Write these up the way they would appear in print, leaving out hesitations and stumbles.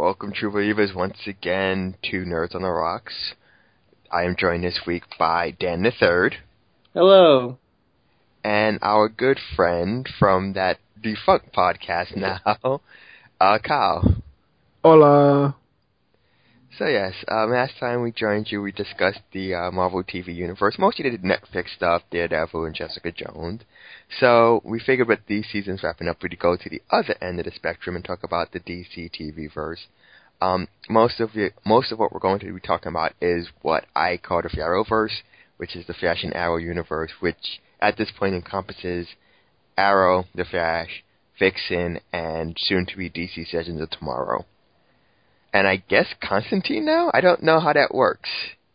Welcome, true believers, once again to Nerds on the Rocks. I am joined this week by Dan the Third. Hello. And our good friend from that defunct podcast now, Kyle. Hola. So yes, last time we joined you, we discussed the Marvel TV universe, mostly the Netflix stuff, Daredevil and Jessica Jones. So we figured with these seasons wrapping up, we'd go to the other end of the spectrum and talk about the DC TV verse. Most of what we're going to be talking about is what I call the Arrowverse, which is the Flash and Arrow universe, which at this point encompasses Arrow, the Flash, Vixen, and soon-to-be DC Legends of Tomorrow. And I guess Constantine now? I don't know how that works.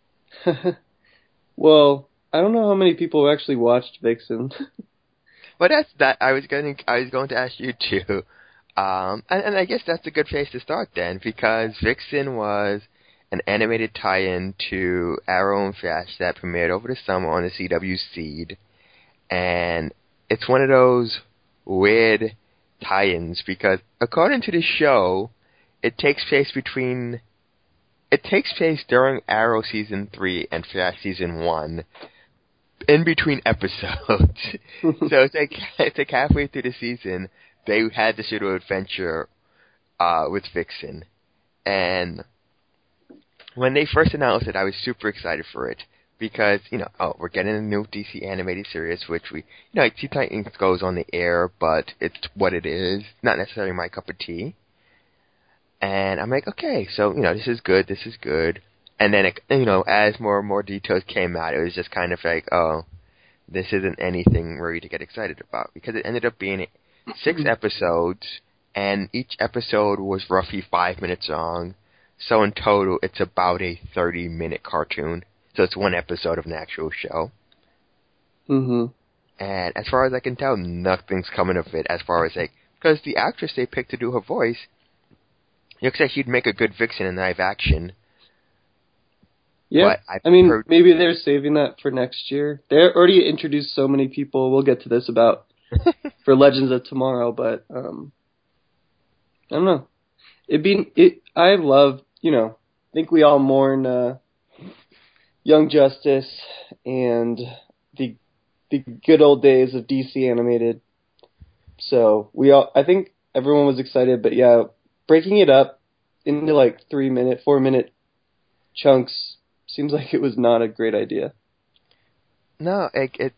Well, I don't know how many people actually watched Vixen. But that's that. I was going to ask you too. And I guess that's a good place to start then, because Vixen was an animated tie-in to Arrow and Flash that premiered over the summer on the CW Seed. And it's one of those weird tie-ins, because according to the show, it takes place during Arrow Season 3 and Flash Season 1, in between episodes. So it's like halfway through the season, they had this little adventure with Vixen. And when they first announced it, I was super excited for it. Because, we're getting a new DC animated series, which Teen Titans goes on the air, but it's what it is. Not necessarily my cup of tea. And I'm like, okay, so, this is good. And then, as more and more details came out, it was just kind of like, oh, this isn't anything really to get excited about. Because it ended up being 6 episodes, and each episode was roughly 5 minutes long. So in total, it's about a 30-minute cartoon. So it's one episode of an actual show. Mm-hmm. And as far as I can tell, nothing's coming of it as far as, because the actress they picked to do her voice, looks like she'd make a good Vixen in live action. Yeah, maybe they're saving that for next year. They already introduced so many people. We'll get to this about for Legends of Tomorrow, but I don't know. I love, I think we all mourn Young Justice and the good old days of DC animated. So I think everyone was excited, but yeah, breaking it up into 3-minute, 4-minute chunks seems like it was not a great idea. No, it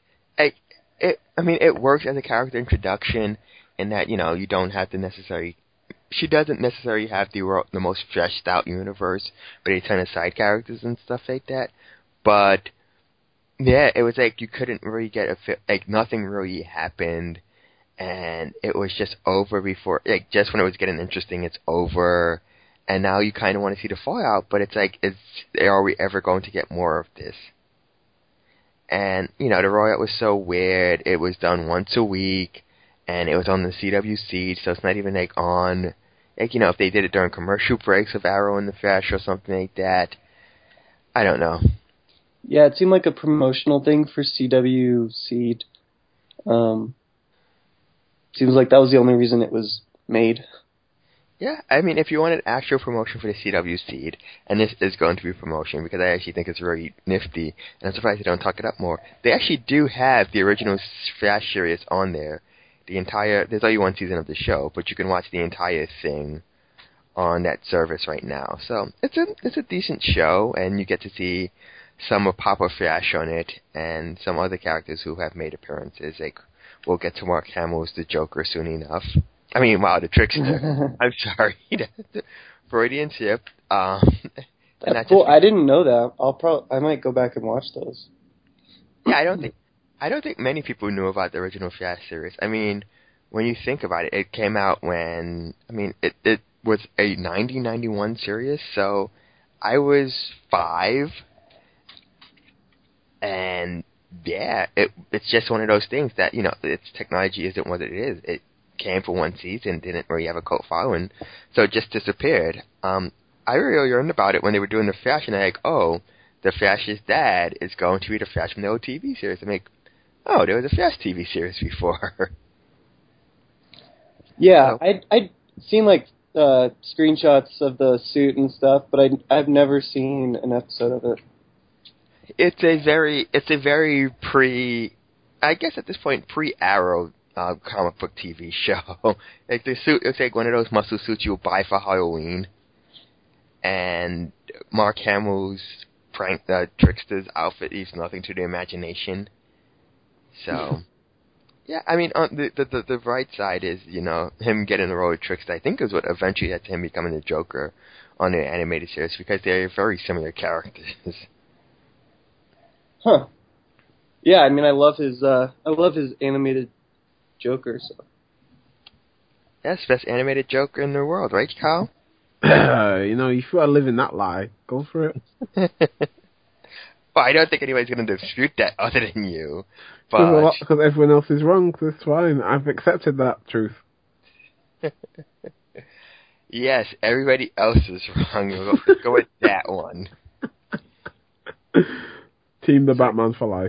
works as a character introduction in that, you don't have to necessarily... She doesn't necessarily have the most fleshed out universe, but a ton of side characters and stuff like that. But, yeah, it was you couldn't really get nothing really happened, and it was just over before, just when it was getting interesting, it's over. And now you kind of want to see the fallout, but it's are we ever going to get more of this? And, the rollout was so weird. It was done once a week, and it was on the CW Seed, so it's not even, on... if they did it during commercial breaks of Arrow and the Flash or something like that. I don't know. Yeah, it seemed like a promotional thing for CW Seed. Seems like that was the only reason it was made. Yeah, if you wanted actual promotion for the CW Seed, and this is going to be promotion because I actually think it's very nifty, and I'm surprised they don't talk it up more. They actually do have the original Flash series on there. There's only one season of the show, but you can watch the entire thing on that service right now. So it's a decent show, and you get to see some of Papa Flash on it, and some other characters who have made appearances. We'll get to Mark Hamill's The Joker soon enough. The Trickster. I'm sorry. Freudian slip. That's cool. I didn't know that. I might go back and watch those. Yeah, I don't think many people knew about the original Flash series. When you think about it, it came out when it was a 1991 series, so I was 5, and yeah, it's just one of those things that its technology isn't what it is. It came for one season, didn't really have a cult following, so it just disappeared. I really learned about it when they were doing the Flash, and I'm oh, the Flash's dad is going to be the Flash from the old TV series. I'm oh, there was a Flash TV series before. Yeah, so. I'd seen screenshots of the suit and stuff, but I've never seen an episode of it. It's a very I guess at this point, pre-Arrow comic book TV show. Like the suit, it's like one of those muscle suits you'll buy for Halloween. And Mark Hamill's Trickster's outfit leaves nothing to the imagination. So, yeah, I mean, on the bright side is, him getting the role of Trickster, I think is what eventually led to him becoming the Joker on the animated series, because they're very similar characters. Huh. Yeah, I mean, I love his animated Joker. So. That's the best animated Joker in the world, right, Kyle? If you want to live in that lie, go for it. Well, I don't think anybody's going to dispute that other than you. But Because everyone else is wrong, so it's fine. I've accepted that truth. Yes, everybody else is wrong. We'll go with that one. Team the Batman for life.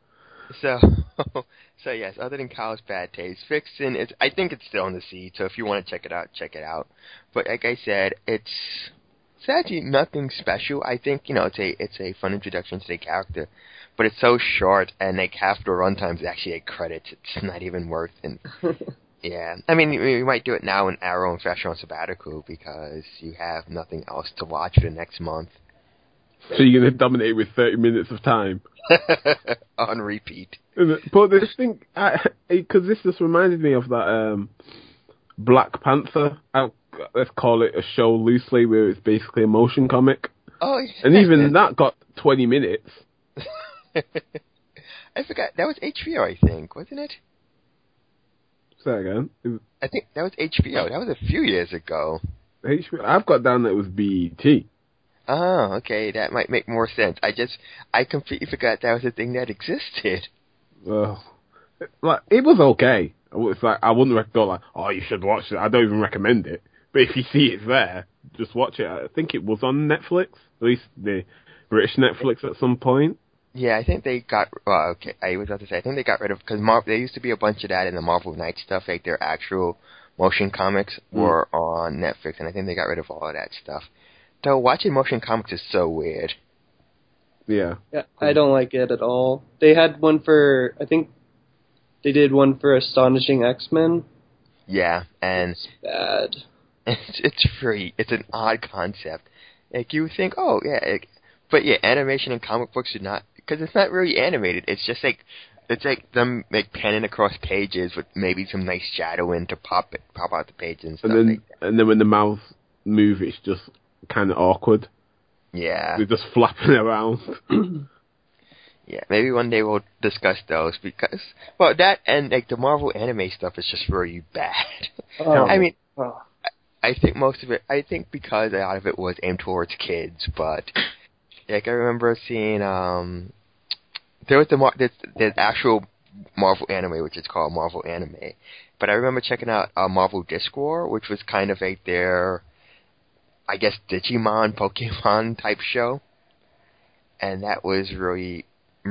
So yes, other than Kyle's bad taste, Vixen is, I think it's still in the seed, so if you want to check it out, check it out. But like I said, it's actually nothing special. I think, it's a fun introduction to the character, but it's so short, and like half the runtime's actually a credits. It's not even worth it. Yeah. I mean, you might do it now when Arrow and Flash are on sabbatical, because you have nothing else to watch for the next month. So you're going to dominate with 30 minutes of time? On repeat. But this thing, because this just reminded me of that Black Panther, let's call it a show loosely, where it's basically a motion comic. Oh, yeah. And even that got 20 minutes. I forgot, that was HBO, I think, wasn't it? Say that again. I think that was HBO. That was a few years ago. HBO? I've got down that it was BET. Oh, okay, that might make more sense. I completely forgot that was a thing that existed. Well, it was okay. It's like, I wouldn't go like, oh, you should watch it. I don't even recommend it. But if you see it's there, just watch it. I think it was on Netflix, at least the British Netflix at some point. Yeah, I think they got, I was about to say, I think they got rid of, because there used to be a bunch of that in the Marvel Knights stuff, like their actual motion comics were on Netflix, and I think they got rid of all of that stuff. So watching motion comics is so weird. Yeah. I don't like it at all. They had one for, I think they did one for Astonishing X-Men. Yeah, and it's bad. It's free. It's an odd concept. Like, you would think, oh, yeah, but yeah, animation and comic books should not, because it's not really animated. It's just like, it's like them like panning across pages with maybe some nice shadowing to pop out the page and stuff like that. And then when the mouth move, it's just kind of awkward. Yeah. They're just flapping around. Yeah, maybe one day we'll discuss those, because, well, that and like the Marvel anime stuff is just really bad. I mean, I think most of it, because a lot of it was aimed towards kids, but like I remember seeing, there was the actual Marvel anime, which is called Marvel Anime, but I remember checking out Marvel Disc War, which was kind of like their, I guess, Digimon, Pokemon type show. And that was really,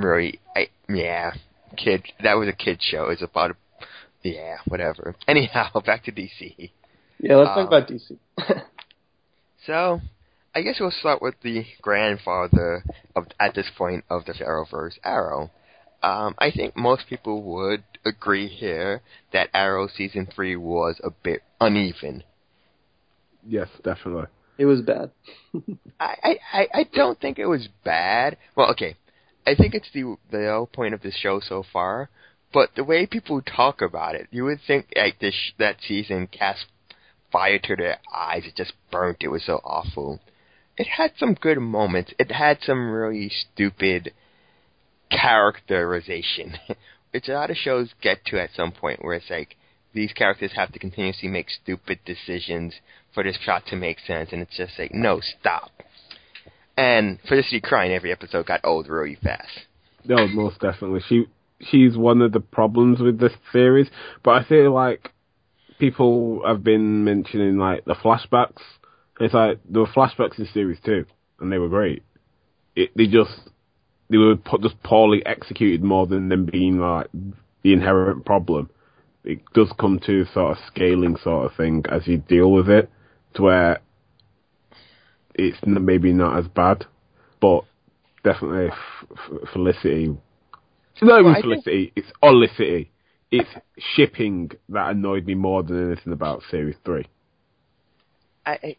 that was a kid show. It was about, whatever. Anyhow, back to DC. Yeah, let's talk about DC. So, I guess we'll start with the grandfather at this point of the Arrowverse, Arrow. I think most people would agree here that Arrow Season 3 was a bit uneven. Yes, definitely. It was bad. I don't think it was bad. Well, okay. I think it's the whole point of this show so far, but the way people talk about it, you would think like that season cast fire to their eyes. It just burnt. It was so awful. It had some good moments. It had some really stupid characterization, which a lot of shows get to at some point, where it's like, these characters have to continuously make stupid decisions for this plot to make sense, and it's just like, no, stop. And Felicity crying every episode got old really fast. No, most definitely. She's one of the problems with this series, but I feel like people have been mentioning like the flashbacks. It's like there were flashbacks in series 2, and they were great. They were just poorly executed more than them being like the inherent problem. It does come to sort of scaling sort of thing as you deal with it. to where it's maybe not as bad, but definitely Felicity. It's not even Felicity, it's Olicity. It's shipping that annoyed me more than anything about Series 3. Okay.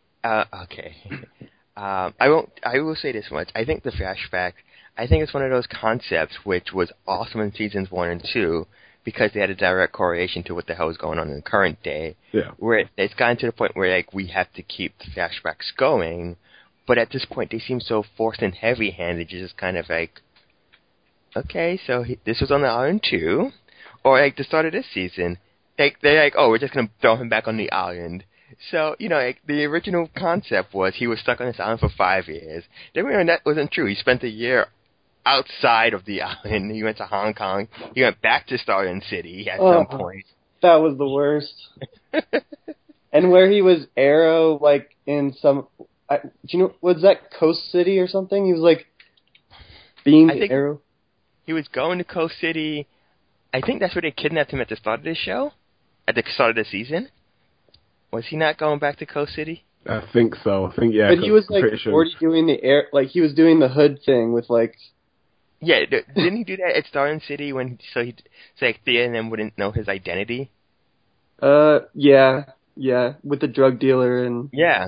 I will say this much. I think the flashback, I think it's one of those concepts which was awesome in seasons 1 and 2 because they had a direct correlation to what the hell is going on in the current day. Yeah. Where it's gotten to the point where like we have to keep the flashbacks going, but at this point they seem so forced and heavy-handed. You're just kind of like, okay, so this was on the island too, or like the start of this season, they're like, oh, we're just gonna throw him back on the island. So, you know, like, the original concept was he was stuck on this island for 5 years. Then we learned that wasn't true. He spent a year outside of the island. He went to Hong Kong. He went back to Starling City at some point. That was the worst. And where he was Arrow, like, in some... do you know, was that Coast City or something? He was, like, being Arrow? He was going to Coast City. I think that's where they kidnapped him at the start of the show? At the start of the season? Was he not going back to Coast City? I think so. I think, yeah. But he was, like, already doing the air... Like, he was doing the hood thing with, like... Yeah, didn't he do that at Starling City when... So like, Thea and them wouldn't know his identity? Yeah, with the drug dealer and... Yeah.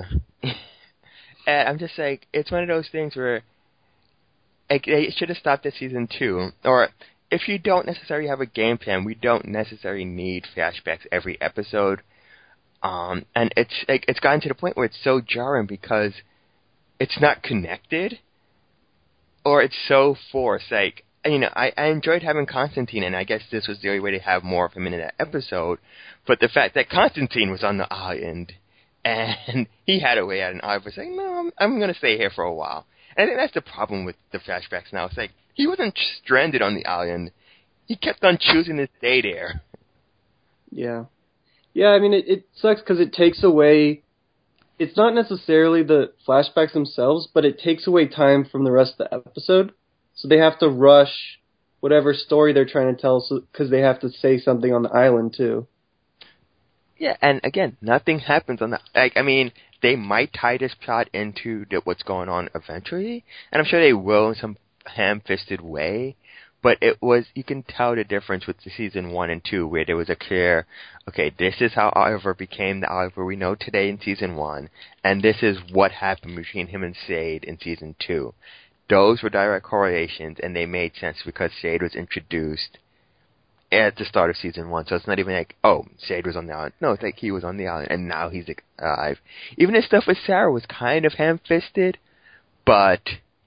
And I'm just like, it's one of those things where... Like, they should have stopped at season 2. Or, if you don't necessarily have a game plan, we don't necessarily need flashbacks every episode. And it's gotten to the point where it's so jarring because it's not connected, or it's so forced. Like, you know, I enjoyed having Constantine, and I guess this was the only way to have more of him in that episode. But the fact that Constantine was on the island, and he had a way out, and I was like, no, I'm going to stay here for a while. And I think that's the problem with the flashbacks now. It's like, he wasn't stranded on the island. He kept on choosing to stay there. Yeah. Yeah, I mean, it sucks because it takes away... It's not necessarily the flashbacks themselves, but it takes away time from the rest of the episode. So they have to rush whatever story they're trying to tell because they have to say something on the island, too. Yeah, and again, nothing happens on the... Like, I mean, they might tie this plot into what's going on eventually, and I'm sure they will in some ham-fisted way. But it was, you can tell the difference with the season 1 and 2, where there was a clear, okay, this is how Oliver became the Oliver we know today in season 1, and this is what happened between him and Sade in season 2. Those were direct correlations, and they made sense because Sade was introduced at the start of season 1, so it's not even like, oh, Sade was on the island. No, it's like he was on the island, and now he's alive. Even the stuff with Sarah was kind of ham-fisted, but...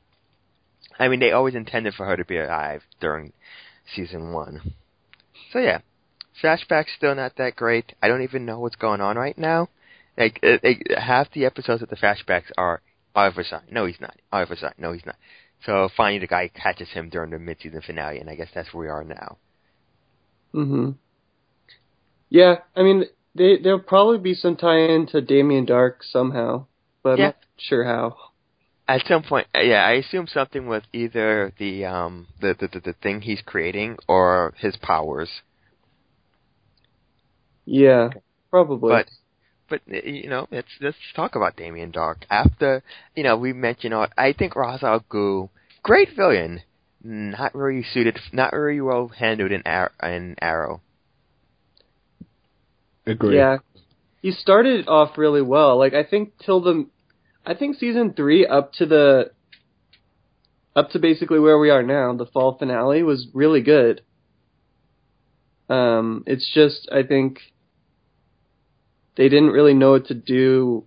I mean, they always intended for her to be alive during season 1. So yeah, flashback's still not that great. I don't even know what's going on right now. Like, half the episodes of the flashbacks are Oliver's side. No, he's not. Oliver's side. No, he's not. So finally the guy catches him during the mid-season finale, and I guess that's where we are now. Mm-hmm. Yeah, I mean, there'll probably be some tie-in to Damien Dark somehow, but I'm not sure how. At some point, yeah, I assume something with either the thing he's creating or his powers. Yeah, probably. But you know, let's talk about Damien Dark. After, you know, we mentioned, I think Ra's al Ghul, great villain, not very well handled in Arrow. Agree. Yeah, he started off really well. Like, I think season 3 up to basically where we are now, the fall finale, was really good. It's just, I think they didn't really know what to do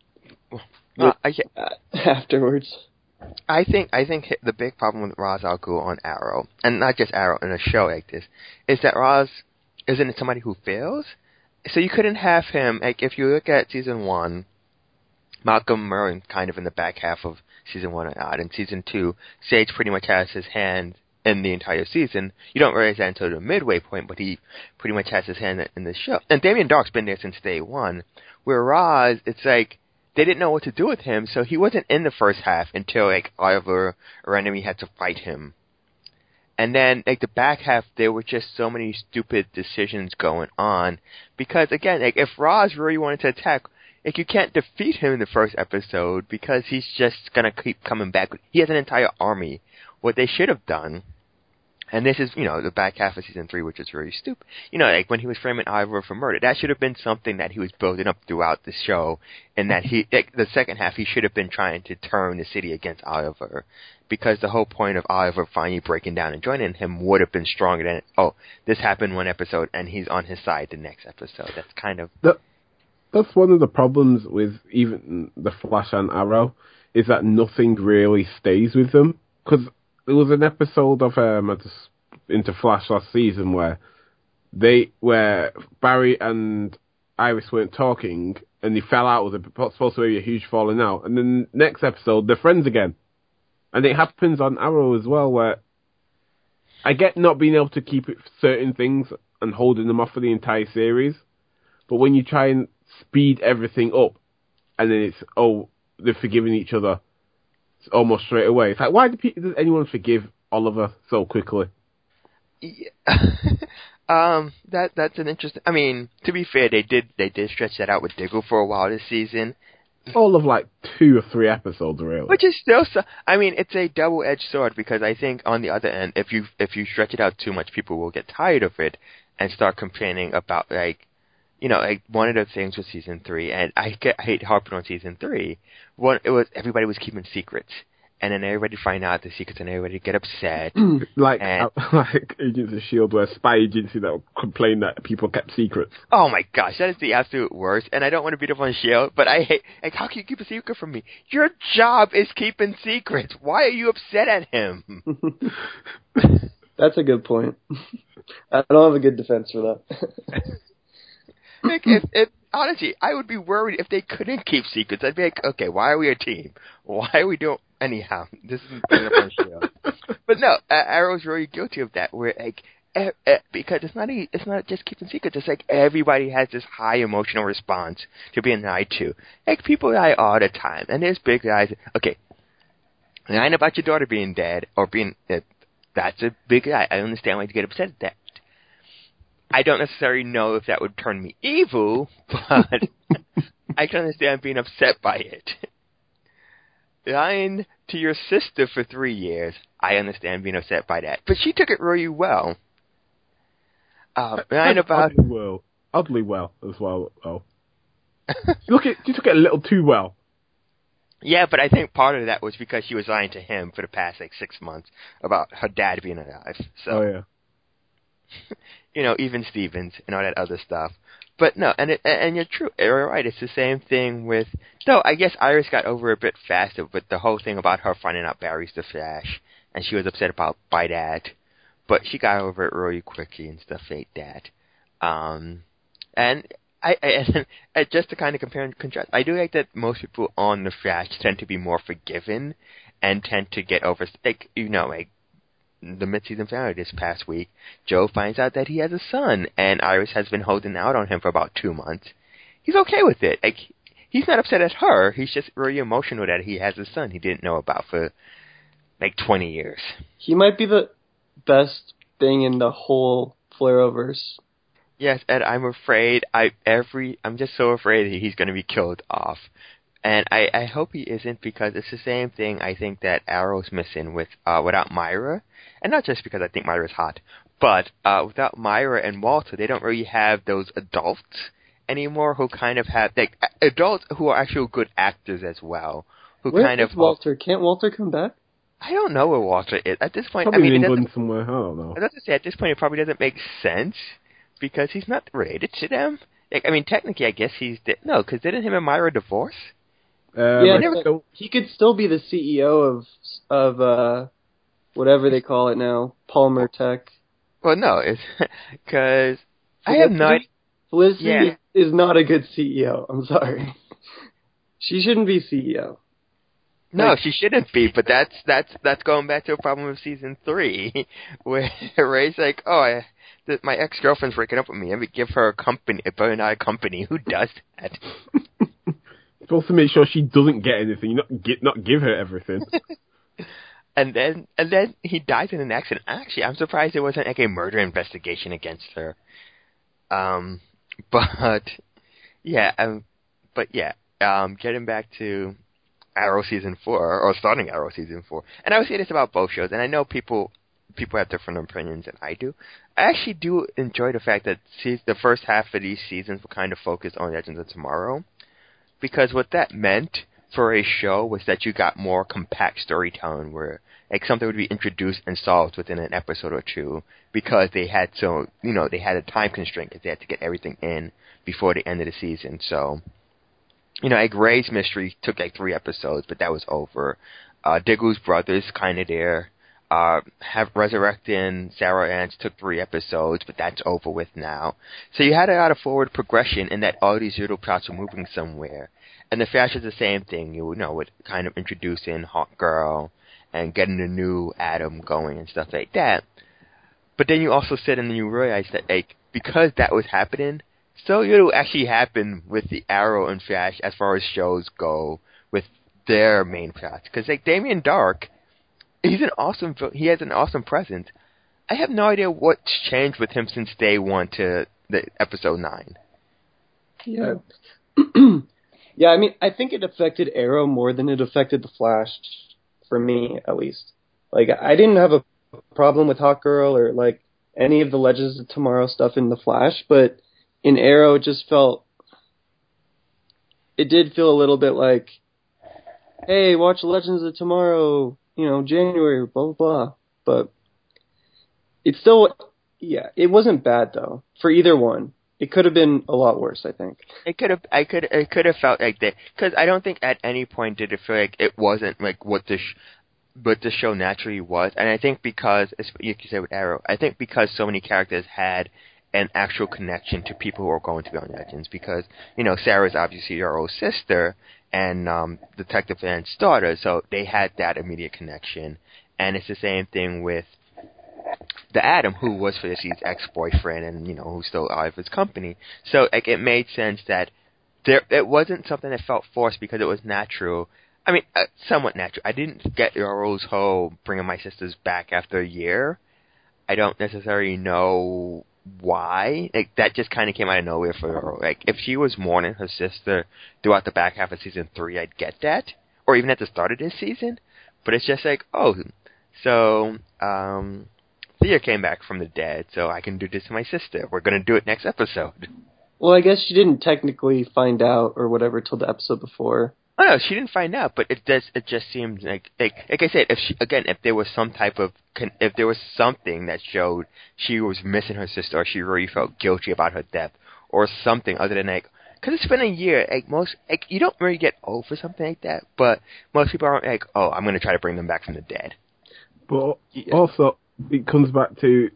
afterwards. I think the big problem with Ra's al Ghul on Arrow, and not just Arrow, in a show like this, is that Ra's isn't somebody who fails. So you couldn't have him, like, if you look at season 1, Malcolm Merlyn kind of in the back half of season 1 and out. In season 2, Sage pretty much has his hand in the entire season. You don't realize that until the midway point, but he pretty much has his hand in the show. And Damien Dark's been there since day 1. Where Ra's, it's like, they didn't know what to do with him, so he wasn't in the first half until, like, Oliver or Enemy had to fight him. And then, like, the back half, there were just so many stupid decisions going on. Because, again, like, if Ra's really wanted to attack, Like, you can't defeat him in the first episode because he's just gonna keep coming back. He has an entire army. What they should have done, and this is, the back half of season 3, which is really stupid. Like when he was framing Oliver for murder, that should have been something that he was building up throughout the show, and that the second half, he should have been trying to turn the city against Oliver, because the whole point of Oliver finally breaking down and joining him would have been stronger than, this happened one episode, and he's on his side the next episode. That's kind of... That's one of the problems with even the Flash and Arrow, is that nothing really stays with them, because there was an episode of Into Flash last season where Barry and Iris weren't talking and they fell out. It was supposed to be a huge falling out. And then next episode, they're friends again. And it happens on Arrow as well, where I get not being able to keep certain things and holding them off for the entire series. But when you try and speed everything up and then it's, they're forgiving each other almost straight away. It's like, why does anyone forgive Oliver so quickly? Yeah. That's an interesting... I mean, to be fair, they did stretch that out with Diggle for a while this season. All of 2 or 3 episodes, really. Which is still... I mean, it's a double-edged sword, because I think on the other end, if you stretch it out too much, people will get tired of it and start complaining about, one of the things with season 3, and I hate harping on season 3, everybody was keeping secrets, and then everybody find out the secrets, and everybody get upset. like Agents of S.H.I.E.L.D., where spy agency that will complain that people kept secrets. Oh my gosh, that is the absolute worst, and I don't want to beat up on S.H.I.E.L.D., but I hate, how can you keep a secret from me? Your job is keeping secrets. Why are you upset at him? That's a good point. I don't have a good defense for that. Honestly, I would be worried if they couldn't keep secrets. I'd be like, okay, why are we a team? Why are we doing... Anyhow, this isn't bringing up on Shield. But no, Arrow's really guilty of that, where, because it's not just keeping secrets, it's everybody has this high emotional response to being lied to. People lie all the time, and there's big lies. Okay, lying about your daughter being dead, or being... that's a big lie. I understand why you get upset at that. I don't necessarily know if that would turn me evil, but I can understand being upset by it. Lying to your sister for 3 years, I understand being upset by that. But she took it really well. Lying about... Oddly well, as well. Oh. She took it a little too well. Yeah, but I think part of that was because she was lying to him for the past 6 months about her dad being alive. So. Oh, yeah. Even Stevens and all that other stuff. But no, and you're true. You're right. It's the same thing with... No, I guess Iris got over a bit faster with the whole thing about her finding out Barry's the Flash, and she was upset by that. But she got over it really quickly and stuff like that. And just to kind of compare and contrast, I do like that most people on the Flash tend to be more forgiving and tend to get over... the mid-season finale this past week, Joe finds out that he has a son, and Iris has been holding out on him for about 2 months. He's okay with it. He's not upset at her. He's just really emotional that he has a son he didn't know about for 20 years. He might be the best thing in the whole Flareoverse. Yes, and I'm afraid I'm just so afraid that he's going to be killed off. And I hope he isn't, because it's the same thing I think that Arrow's missing without Myra. And not just because I think Myra's hot, but without Myra and Walter, they don't really have those adults anymore who kind of have... adults who are actual good actors as well. Where is Walter? Can't Walter come back? I don't know where Walter is. At this point, probably in England somewhere. I don't know. I was about to say, at this point, it probably doesn't make sense, because he's not related to them. Technically, I guess he's... No, because didn't him and Myra divorce? He could still be the CEO of whatever they call it now, Palmer Tech. Well, no, it's because I have no idea. Felicity is not a good CEO. I'm sorry. She shouldn't be CEO. No, she shouldn't be. But that's going back to a problem of season 3, where Ray's like, my ex-girlfriend's breaking up with me. Let me give her a billion-dollar company. Who does that? Supposed to make sure she doesn't get anything, not give her everything. And then he dies in an accident. Actually, I'm surprised there wasn't a murder investigation against her. But yeah, But yeah, getting back to Arrow season 4, or starting Arrow season 4, and I would say this about both shows, and I know people have different opinions than I do. I actually do enjoy the fact that the first half of these seasons were kind of focused on Legends of Tomorrow, because what that meant for a show was that you got more compact storytelling, where like something would be introduced and solved within an episode or two, because they had a time constraint, because they had to get everything in before the end of the season. So, like Ray's mystery took like 3 episodes, but that was over. Diggo's brothers kind of there. Have Resurrecting Sarah Ants took 3 episodes, but that's over with now. So you had a lot of forward progression in that all these little plots were moving somewhere. And the Flash is the same thing, with kind of introducing Hawk Girl and getting the new Adam going and stuff like that. But then you also sit and you realize that, like, because that was happening, so little actually happened with the Arrow and Flash as far as shows go with their main plots. Because, like, Damien Dark, he has an awesome presence. I have no idea what's changed with him since day 1 to the episode 9. Yeah. Yeah, I mean, I think it affected Arrow more than it affected the Flash, for me, at least. Like, I didn't have a problem with Hawkgirl or, like, any of the Legends of Tomorrow stuff in the Flash, but in Arrow, it did feel a little bit like, hey, watch Legends of Tomorrow, January, blah, blah, blah. But it's still, it wasn't bad, though, for either one. It could have been a lot worse, I think. It could have felt like that, because I don't think at any point did it feel like it wasn't like what the show naturally was. And I think because, you could say with Arrow, I think because so many characters had an actual connection to people who are going to be on Legends, because Sarah's obviously your old sister and Detective Van's daughter, so they had that immediate connection. And it's the same thing with the Adam, who was Felicity's ex-boyfriend and, who's still out of his company. So, like, it made sense that it wasn't something that felt forced because it was natural. I mean, somewhat natural. I didn't get Arrow's whole bringing my sisters back after a year. I don't necessarily know why. Like, that just kind of came out of nowhere for Arrow. Like, if she was mourning her sister throughout the back half of season 3, I'd get that. Or even at the start of this season. But it's just like, so, Thea came back from the dead, so I can do this to my sister. We're going to do it next episode. Well, I guess she didn't technically find out or whatever till the episode before. Oh no, she didn't find out, but it just seems like I said, if there was if there was something that showed she was missing her sister, or she really felt guilty about her death, or something other than because it's been a year, you don't really get over something like that, but most people aren't like, oh, I'm going to try to bring them back from the dead. But also, it comes back to,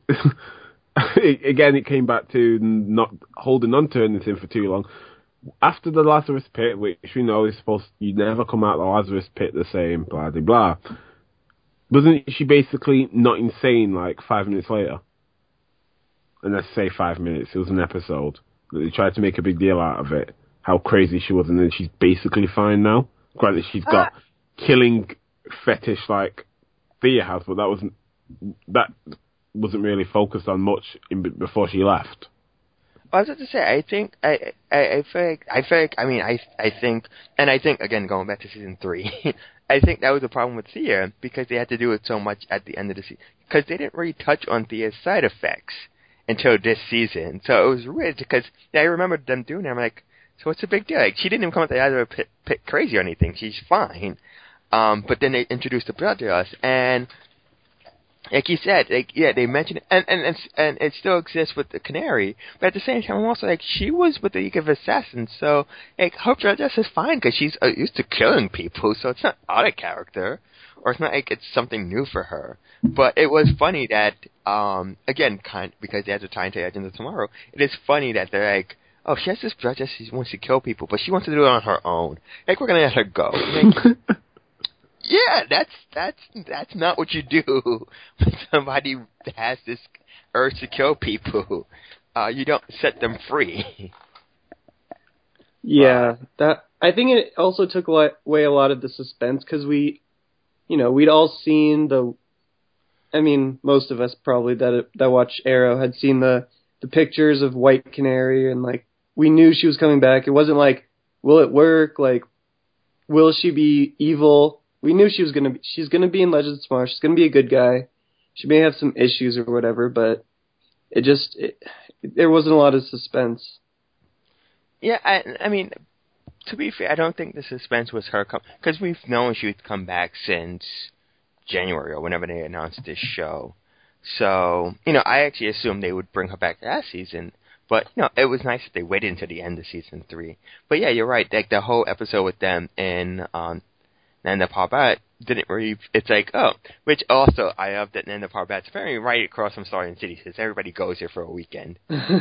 again, it came back to not holding on to anything for too long. After the Lazarus Pit, which we know is you never come out of the Lazarus Pit the same, blah, blah, blah. Wasn't she basically not insane 5 minutes later? And let's say 5 minutes, it was an episode. They tried to make a big deal out of it, how crazy she was, and then she's basically fine now. Granted, she's got killing fetish like Thea has, but that wasn't really focused on much before she left. I was about to say, I think, again, going back to season 3, I think that was the problem with Thea, because they had to do it so much at the end of the season, because they didn't really touch on Thea's side effects until this season, so it was weird, because I remember them doing it, I'm like, so what's the big deal? She didn't even come out the other pit crazy or anything, she's fine, but then they introduced the blood to us, and like you said, they mentioned it, and it still exists with the Canary, but at the same time, I'm also she was with the League of Assassins, so her Justice is fine because she's used to killing people, so it's not out of character, or it's not it's something new for her. But it was funny that, again, because they had to tie into Legends of Tomorrow, it is funny that they're oh, she has this Justice, she wants to kill people, but she wants to do it on her own. We're gonna let her go. Yeah, that's not what you do when somebody has this urge to kill people. You don't set them free. Yeah, I think it also took away a lot of the suspense, because we'd all seen most of us probably that watch Arrow had seen the pictures of White Canary, and we knew she was coming back. It wasn't will it work? Like, will she be evil? We knew she's gonna be in Legends of Tomorrow. She's gonna be a good guy. She may have some issues or whatever, but there wasn't a lot of suspense. Yeah, I mean, to be fair, I don't think the suspense was her because we've known she would come back since January or whenever they announced this show. So, I actually assumed they would bring her back last season. But, it was nice that they waited until the end of season 3. But yeah, you're right. Like, the whole episode with them in Nanda Parbat didn't really... It's like, oh. Which also, I love that Nanda Parbat's apparently right across from Starling City, because everybody goes here for a weekend.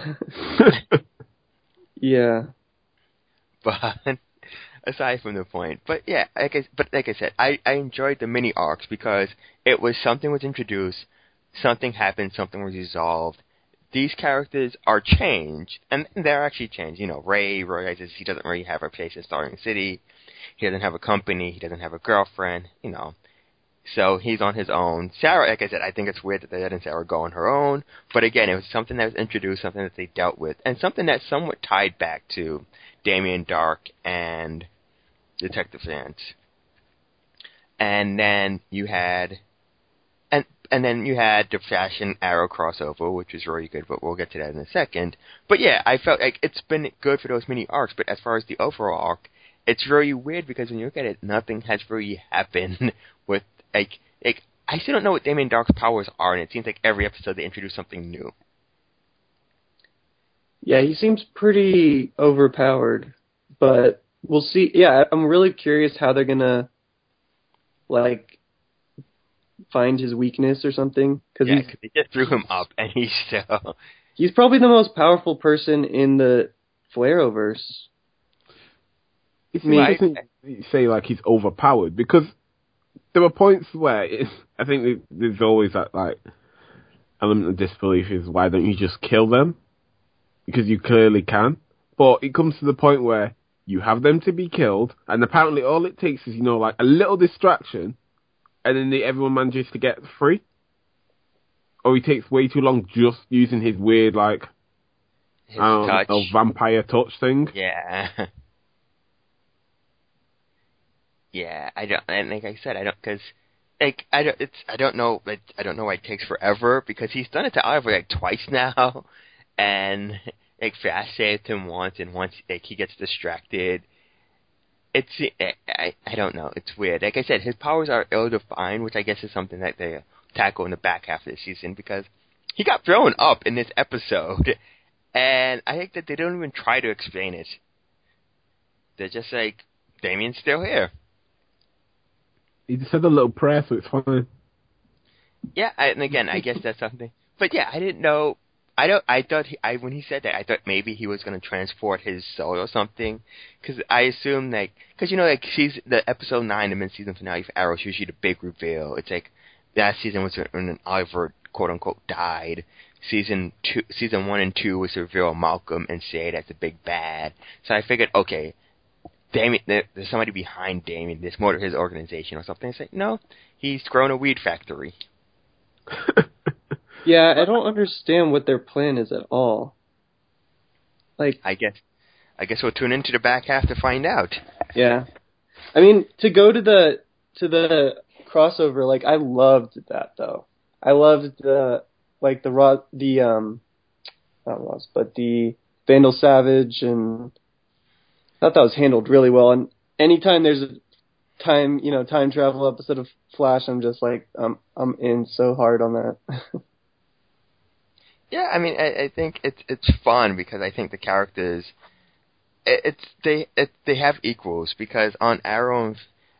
Yeah. But... aside from the point. But yeah, like I said, I enjoyed the mini arcs because it was something was introduced, something happened, something was resolved. These characters are changed, and they're actually changed. Ray realizes he doesn't really have a place in Starling City. He doesn't have a company. He doesn't have a girlfriend. So he's on his own. Sarah, like I said, I think it's weird that they let Sarah go on her own. But again, it was something that was introduced, something that they dealt with, and something that somewhat tied back to Damien Darhk and Detective Vance. And then you had the Flash and Arrow crossover, which was really good, but we'll get to that in a second. But yeah, I felt like it's been good for those mini arcs, but as far as the overall arc, it's really weird because when you look at it, nothing has really happened with, like I still don't know what Damien Darhk's powers are, and it seems like every episode they introduce something new. Yeah, he seems pretty overpowered, but we'll see. Yeah, I'm really curious how they're gonna, find his weakness or something. Cause they just threw him up, and he's still... He's probably the most powerful person in the Flareoverse. It's interesting you say, he's overpowered, because there were points where I think there's always that, element of disbelief is, why don't you just kill them? Because you clearly can. But it comes to the point where you have them to be killed, and apparently all it takes is, a little distraction, and then everyone manages to get free. Or he takes way too long just using his weird, his touch. Vampire touch thing. Yeah. Yeah, I don't, and like I said, I don't, because, I don't know why it takes forever, because he's done it to Oliver, twice now, and, Flash saved him once, and once, he gets distracted. I don't know, it's weird. Like I said, his powers are ill-defined, which I guess is something that they tackle in the back half of the season, because he got thrown up in this episode, and I think that they don't even try to explain it. They're just Damien's still here. He just said a little prayer, so it's fine. Yeah, and again, I guess that's something. But yeah, I didn't know. I thought when he said that, I thought maybe he was going to transport his soul or something. Because I assumed because the episode 9, the mid-season finale for Arrow, is usually the big reveal. It's that season was when Oliver quote unquote died. Season 1 and 2 was to reveal Malcolm and say that's the big bad. So I figured, okay, Damien, there's somebody behind Damien. There's more to his organization or something. It's no, he's grown a weed factory. Yeah, I don't understand what their plan is at all. I guess we'll tune into the back half to find out. Yeah, I mean, to go to the crossover, I loved that though. I loved the Vandal Savage, and I thought that was handled really well. And anytime there's a time travel episode of Flash, I'm just I'm in so hard on that. Yeah, I mean, I think it's fun because I think the characters, they have equals, because on Arrow,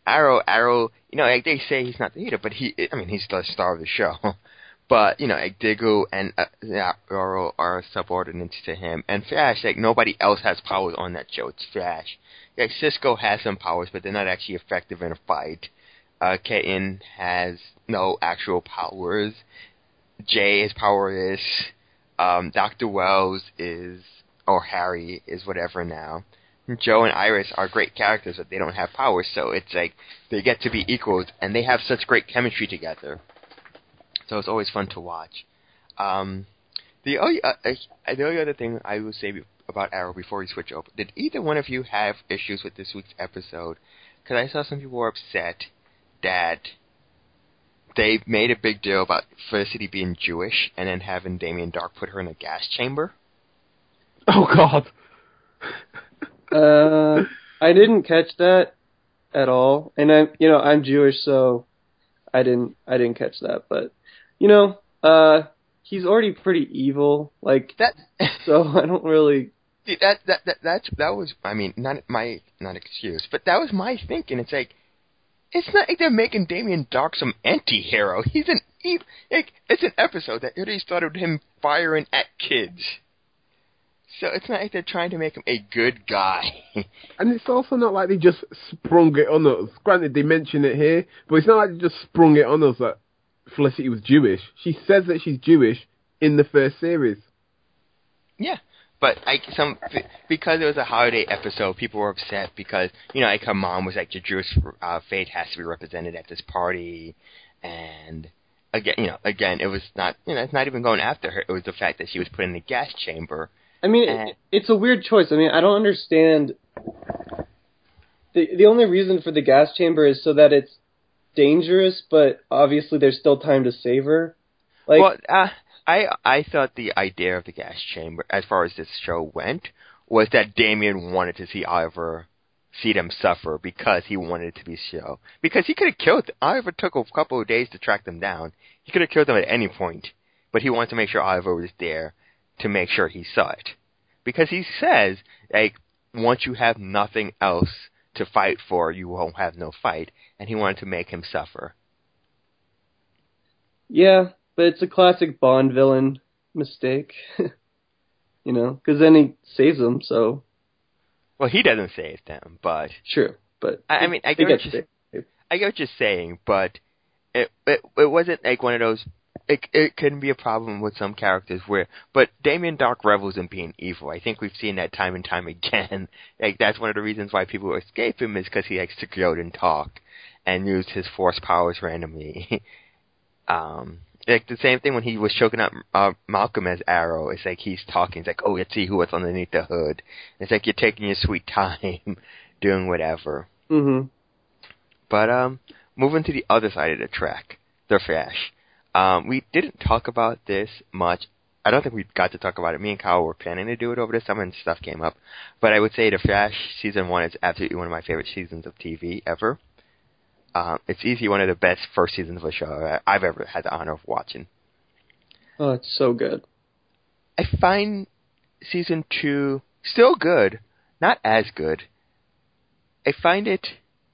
they say he's not the leader, but he's the star of the show. But Diggle and Arrow are subordinates to him, and Flash, nobody else has powers on that show. It's Flash. Cisco has some powers, but they're not actually effective in a fight. Keaton has no actual powers. Jay, his power is, Dr. Wells or Harry is whatever now. Joe and Iris are great characters, but they don't have powers, so it's they get to be equals, and they have such great chemistry together. So it's always fun to watch. The only other thing I will say about Arrow before we switch over. Did either one of you have issues with this week's episode? Because I saw some people were upset that they made a big deal about Felicity being Jewish and then having Damien Dark put her in a gas chamber. Oh, God. I didn't catch that at all. And I'm Jewish, so I didn't catch that. But, he's already pretty evil. Like, that. So I don't really. That was, I mean, not excuse, but that was my thinking. It's like, it's not like they're making Damien Dark some anti-hero. He's an evil. Like, it's an episode that already started with him firing at kids. So it's not like they're trying to make him a good guy. And it's also not like they just sprung it on us. Granted, they mention it here, but it's not like they just sprung it on us that Felicity was Jewish. She says that she's Jewish in the first series. Yeah. But because it was a holiday episode, people were upset because, like her mom was like, the Jewish faith has to be represented at this party. And again, it was not, it's not even going after her. It was the fact that she was put in the gas chamber. I mean, it's a weird choice. I mean, I don't understand. The only reason for the gas chamber is so that it's dangerous, but obviously there's still time to save her. Like, well, I thought the idea of the gas chamber, as far as this show went, was that Damien wanted to see Oliver see them suffer because he wanted it to be show. Because he could have killed them. Oliver took a couple of days to track them down. He could have killed them at any point. But he wanted to make sure Oliver was there to make sure he saw it. Because he says, like, once you have nothing else to fight for, you won't have no fight. And he wanted to make him suffer. Yeah. But it's a classic Bond villain mistake, because then he saves them, so. Well, he doesn't save them, but. Sure, but. I mean, I get what you're saying, but it wasn't like one of those. It can be a problem with some characters but Damien Dark revels in being evil. I think we've seen that time and time again. Like, that's one of the reasons why people escape him is because he likes to gloat and talk and use his force powers randomly. Like, the same thing when he was choking up Malcolm as Arrow. It's like he's talking. It's like, oh, let's see what's underneath the hood. It's like you're taking your sweet time doing whatever. Mm-hmm. But moving to the other side of the track, The Flash. We didn't talk about this much. I don't think we got to talk about it. Me and Kyle were planning to do it over the summer and stuff came up. But I would say The Flash Season 1 is absolutely one of my favorite seasons of TV ever. It's easily one of the best first seasons of a show I've ever had the honor of watching. Oh, it's so good. I find Season 2 still good, not as good. I find it...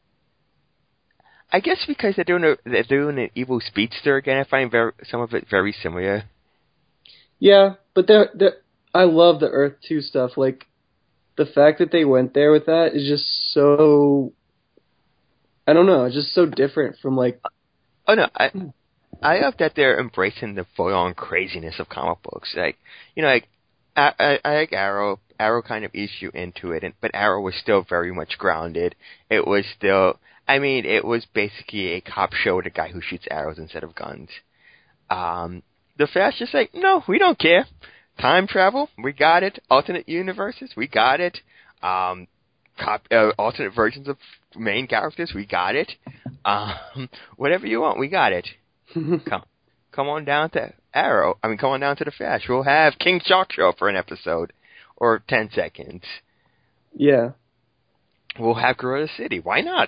I guess because they're doing an evil speedster again, I find some of it very similar. Yeah, but I love the Earth 2 stuff. Like, the fact that they went there with that is just so... I don't know, it's just so different from, like... Oh, no, I love that they're embracing the full-on craziness of comic books. Like, like, I like Arrow. Arrow kind of eased you into it, but Arrow was still very much grounded. It was still... I mean, it was basically a cop show with a guy who shoots arrows instead of guns. The Flash is like, no, we don't care. Time travel, we got it. Alternate universes, we got it. Alternate versions of main characters, we got it. Whatever you want, we got it. Come on down to Arrow. Come on down to The Flash. We'll have King Shark show up for an episode. Or 10 seconds. Yeah. We'll have Gorilla City. Why not?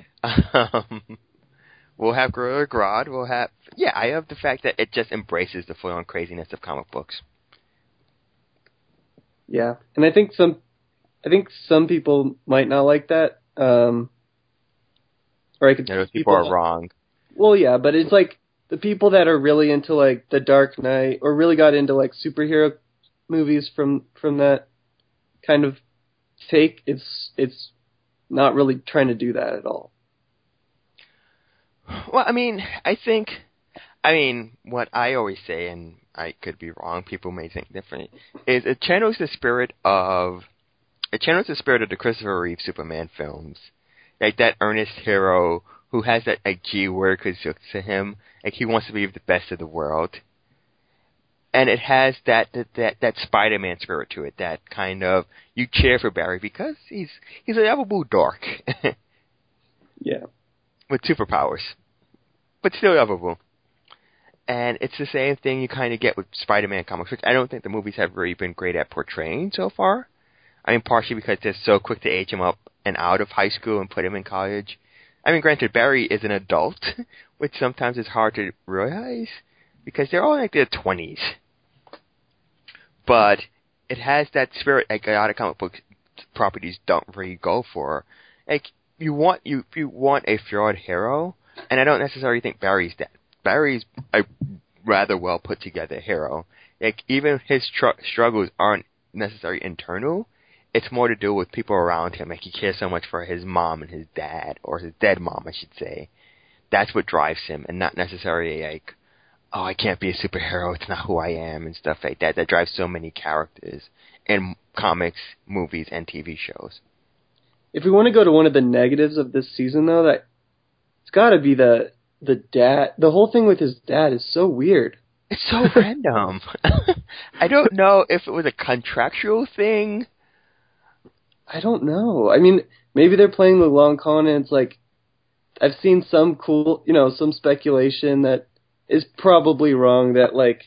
We'll have Gorilla Grodd. I love the fact that it just embraces the full-on craziness of comic books. Yeah, and I think some people might not like that. Or I could. Those people are wrong. Well, yeah, but it's like the people that are really into like The Dark Knight or really got into like superhero movies from that kind of take. It's not really trying to do that at all. Well, I think, what I always say, and I could be wrong, people may think different, is it channels the spirit of the Christopher Reeve Superman films. Like that earnest hero who has that G word to him, like he wants to be the best of the world. And it has that Spider-Man spirit to it, that kind of, you cheer for Barry because he's a lovable dork. Yeah. With superpowers. But still lovable. And it's the same thing you kind of get with Spider-Man comics, which I don't think the movies have really been great at portraying so far. I mean, partially because they're so quick to age him up and out of high school and put him in college. I mean, granted, Barry is an adult, which sometimes is hard to realize, because they're all in like their 20s. But it has that spirit like a lot of comic book properties don't really go for. Like, you want a flawed hero, and I don't necessarily think Barry's that. Barry's a rather well put together hero. Like, even his struggles aren't necessarily internal. It's more to do with people around him. Like, he cares so much for his mom and his dad, or his dead mom, I should say. That's what drives him, and not necessarily like, oh, I can't be a superhero, it's not who I am, and stuff like that. That drives so many characters in comics, movies, and TV shows. If we want to go to one of the negatives of this season, though, that it's got to be the dad. The whole thing with his dad is so weird. It's so random. I don't know if it was a contractual thing. I don't know. I mean, maybe they're playing the long con, and it's like, I've seen some cool, some speculation that is probably wrong, that like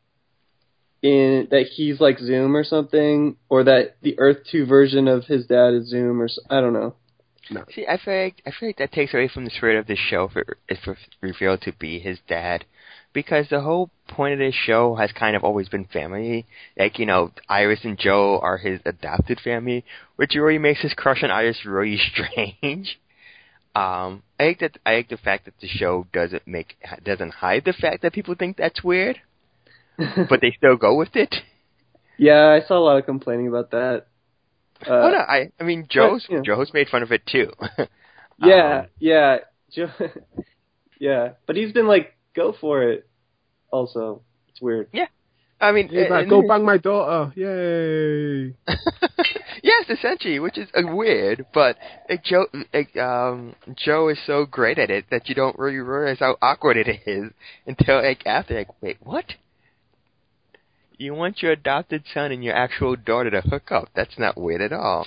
that he's like Zoom or something, or that the Earth 2 version of his dad is Zoom, or I don't know. No. See, I feel like that takes away from the spirit of the show if it's revealed to be his dad, because the whole point of this show has kind of always been family. Like, Iris and Joe are his adopted family, which really makes his crush on Iris really strange. I like the fact that the show doesn't hide the fact that people think that's weird, but they still go with it. Yeah, I saw a lot of complaining about that. No, I mean, Joe's made fun of it too. Yeah, Joe, yeah, but he's been like, go for it. Also, it's weird. Yeah, I mean, he's like, go bang my daughter, yay! Yes, essentially, which is weird, but Joe is so great at it that you don't really realize how awkward it is until after. Wait, what? You want your adopted son and your actual daughter to hook up? That's not weird at all.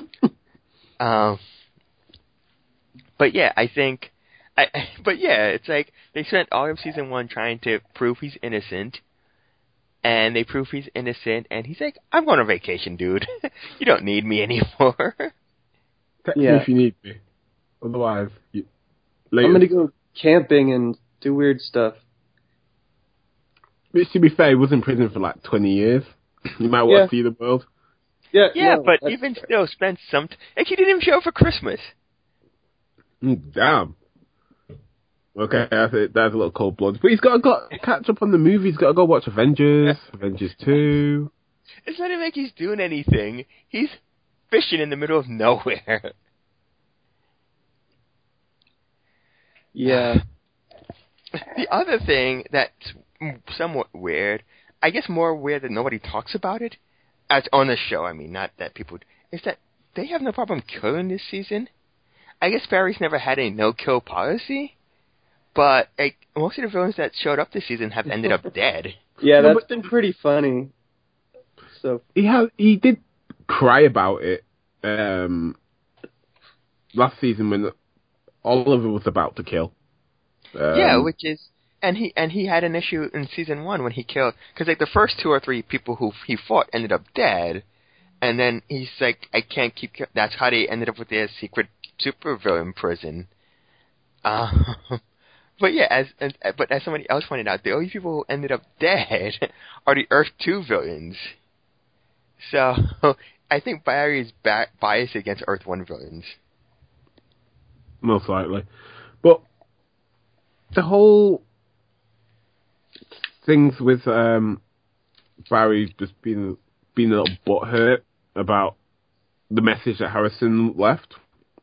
But yeah, it's like they spent all of season 1 trying to prove he's innocent. And they prove he's innocent, and he's like, I'm going on vacation, dude. You don't need me anymore. Text me if you need me. Otherwise, I'm going to go camping and do weird stuff. Which, to be fair, he was in prison for like 20 years. You might want to see the world. Yeah, but even still, spent some... Like, he didn't even show up for Christmas. Damn. Okay, that's a little cold blood. But he's got to catch up on the movie. He's got to go watch Avengers, Avengers 2. It's not even like he's doing anything. He's fishing in the middle of nowhere. Yeah. The other thing that's somewhat weird, I guess more weird that nobody talks about it, as on the show, I mean, not that people... is that they have no problem killing this season. I guess Barry's never had a no-kill policy. But most of the villains that showed up this season have ended up dead. Yeah, that's been pretty funny. So he did cry about it last season when Oliver was about to kill. Which is and he had an issue in season 1 when he killed, because the first 2 or 3 people who he fought ended up dead, and then he's like, I can't keep. That's how they ended up with their secret supervillain prison. But yeah, as somebody else pointed out, the only people who ended up dead are the Earth 2 villains. So I think Barry is biased against Earth 1 villains. Most likely. But the whole things with Barry just being a little butthurt about the message that Harrison left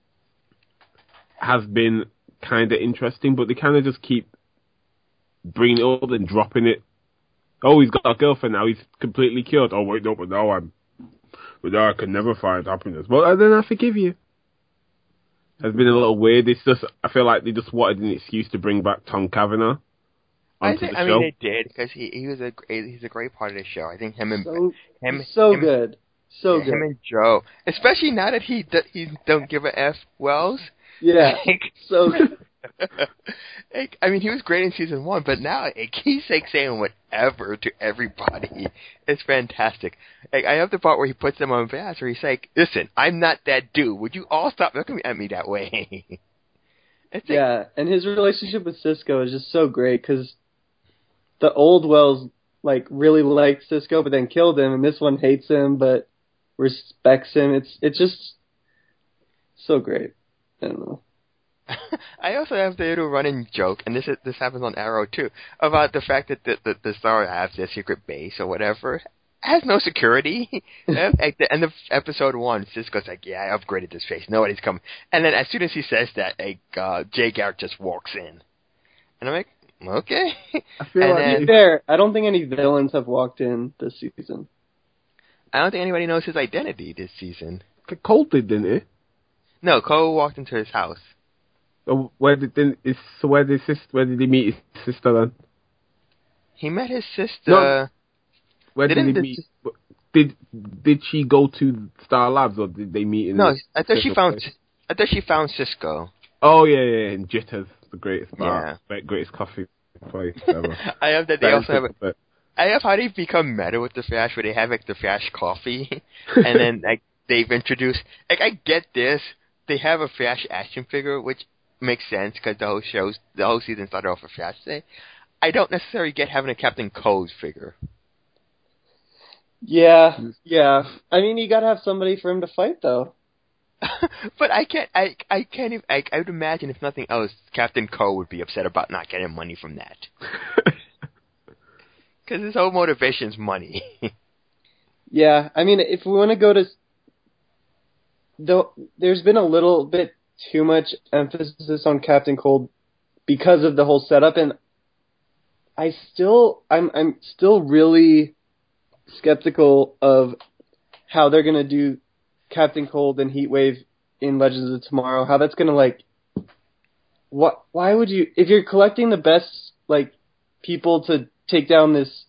has been kind of interesting, but they kind of just keep bringing it up and dropping it. Oh, he's got a girlfriend now. He's completely cured. Oh, wait, no, but now I can never find happiness. Well, then I forgive you. It's been a little weird. It's just, I feel like they just wanted an excuse to bring back Tom Cavanaugh. onto the show. I mean, they did because he's a great part of the show. I think him and good, him and Joe, especially now that he don't give a f Wells. Yeah, so. I mean, he was great in season 1, but now he's saying whatever to everybody. It's fantastic. I have the part where he puts them on blast, where he's like, "Listen, I'm not that dude. Would you all stop looking at me that way?" And his relationship with Cisco is just so great because the old Wells really liked Cisco, but then killed him, and this one hates him but respects him. It's just so great. I don't know. I also have the little running joke, and this happens on Arrow too, about the fact that the Star has their secret base or whatever has no security. At the end of episode 1, Cisco's like, "Yeah, I upgraded this base. Nobody's coming." And then as soon as he says that, Jay Garrick just walks in, and I'm like, "Okay." I feel to be fair, I don't think any villains have walked in this season. I don't think anybody knows his identity this season. Cole did, didn't he? No, Cole walked into his house. Where did he meet his sister then? He met his sister. No. Where did he meet? Did she go to Star Labs or did they meet in? No, I thought she found Cisco. Oh yeah, and Jitters, the greatest bar, greatest coffee place ever. I have that. They also have. I have how they become meta with the Flash, where they have the Flash coffee, and then they've introduced. I get this. They have a Flash action figure, which makes sense because the whole season started off with Flash Day. I don't necessarily get having a Captain Cold figure. Yeah. I mean, you gotta have somebody for him to fight, though. But I can't even. I would imagine if nothing else, Captain Cold would be upset about not getting money from that. Because his whole motivation's money. Yeah, I mean, if we want to go to... there's been a little bit too much emphasis on Captain Cold because of the whole setup, and I'm still really skeptical of how they're going to do Captain Cold and Heatwave in Legends of Tomorrow. How that's going to, why would you... If you're collecting the best, people to take down this,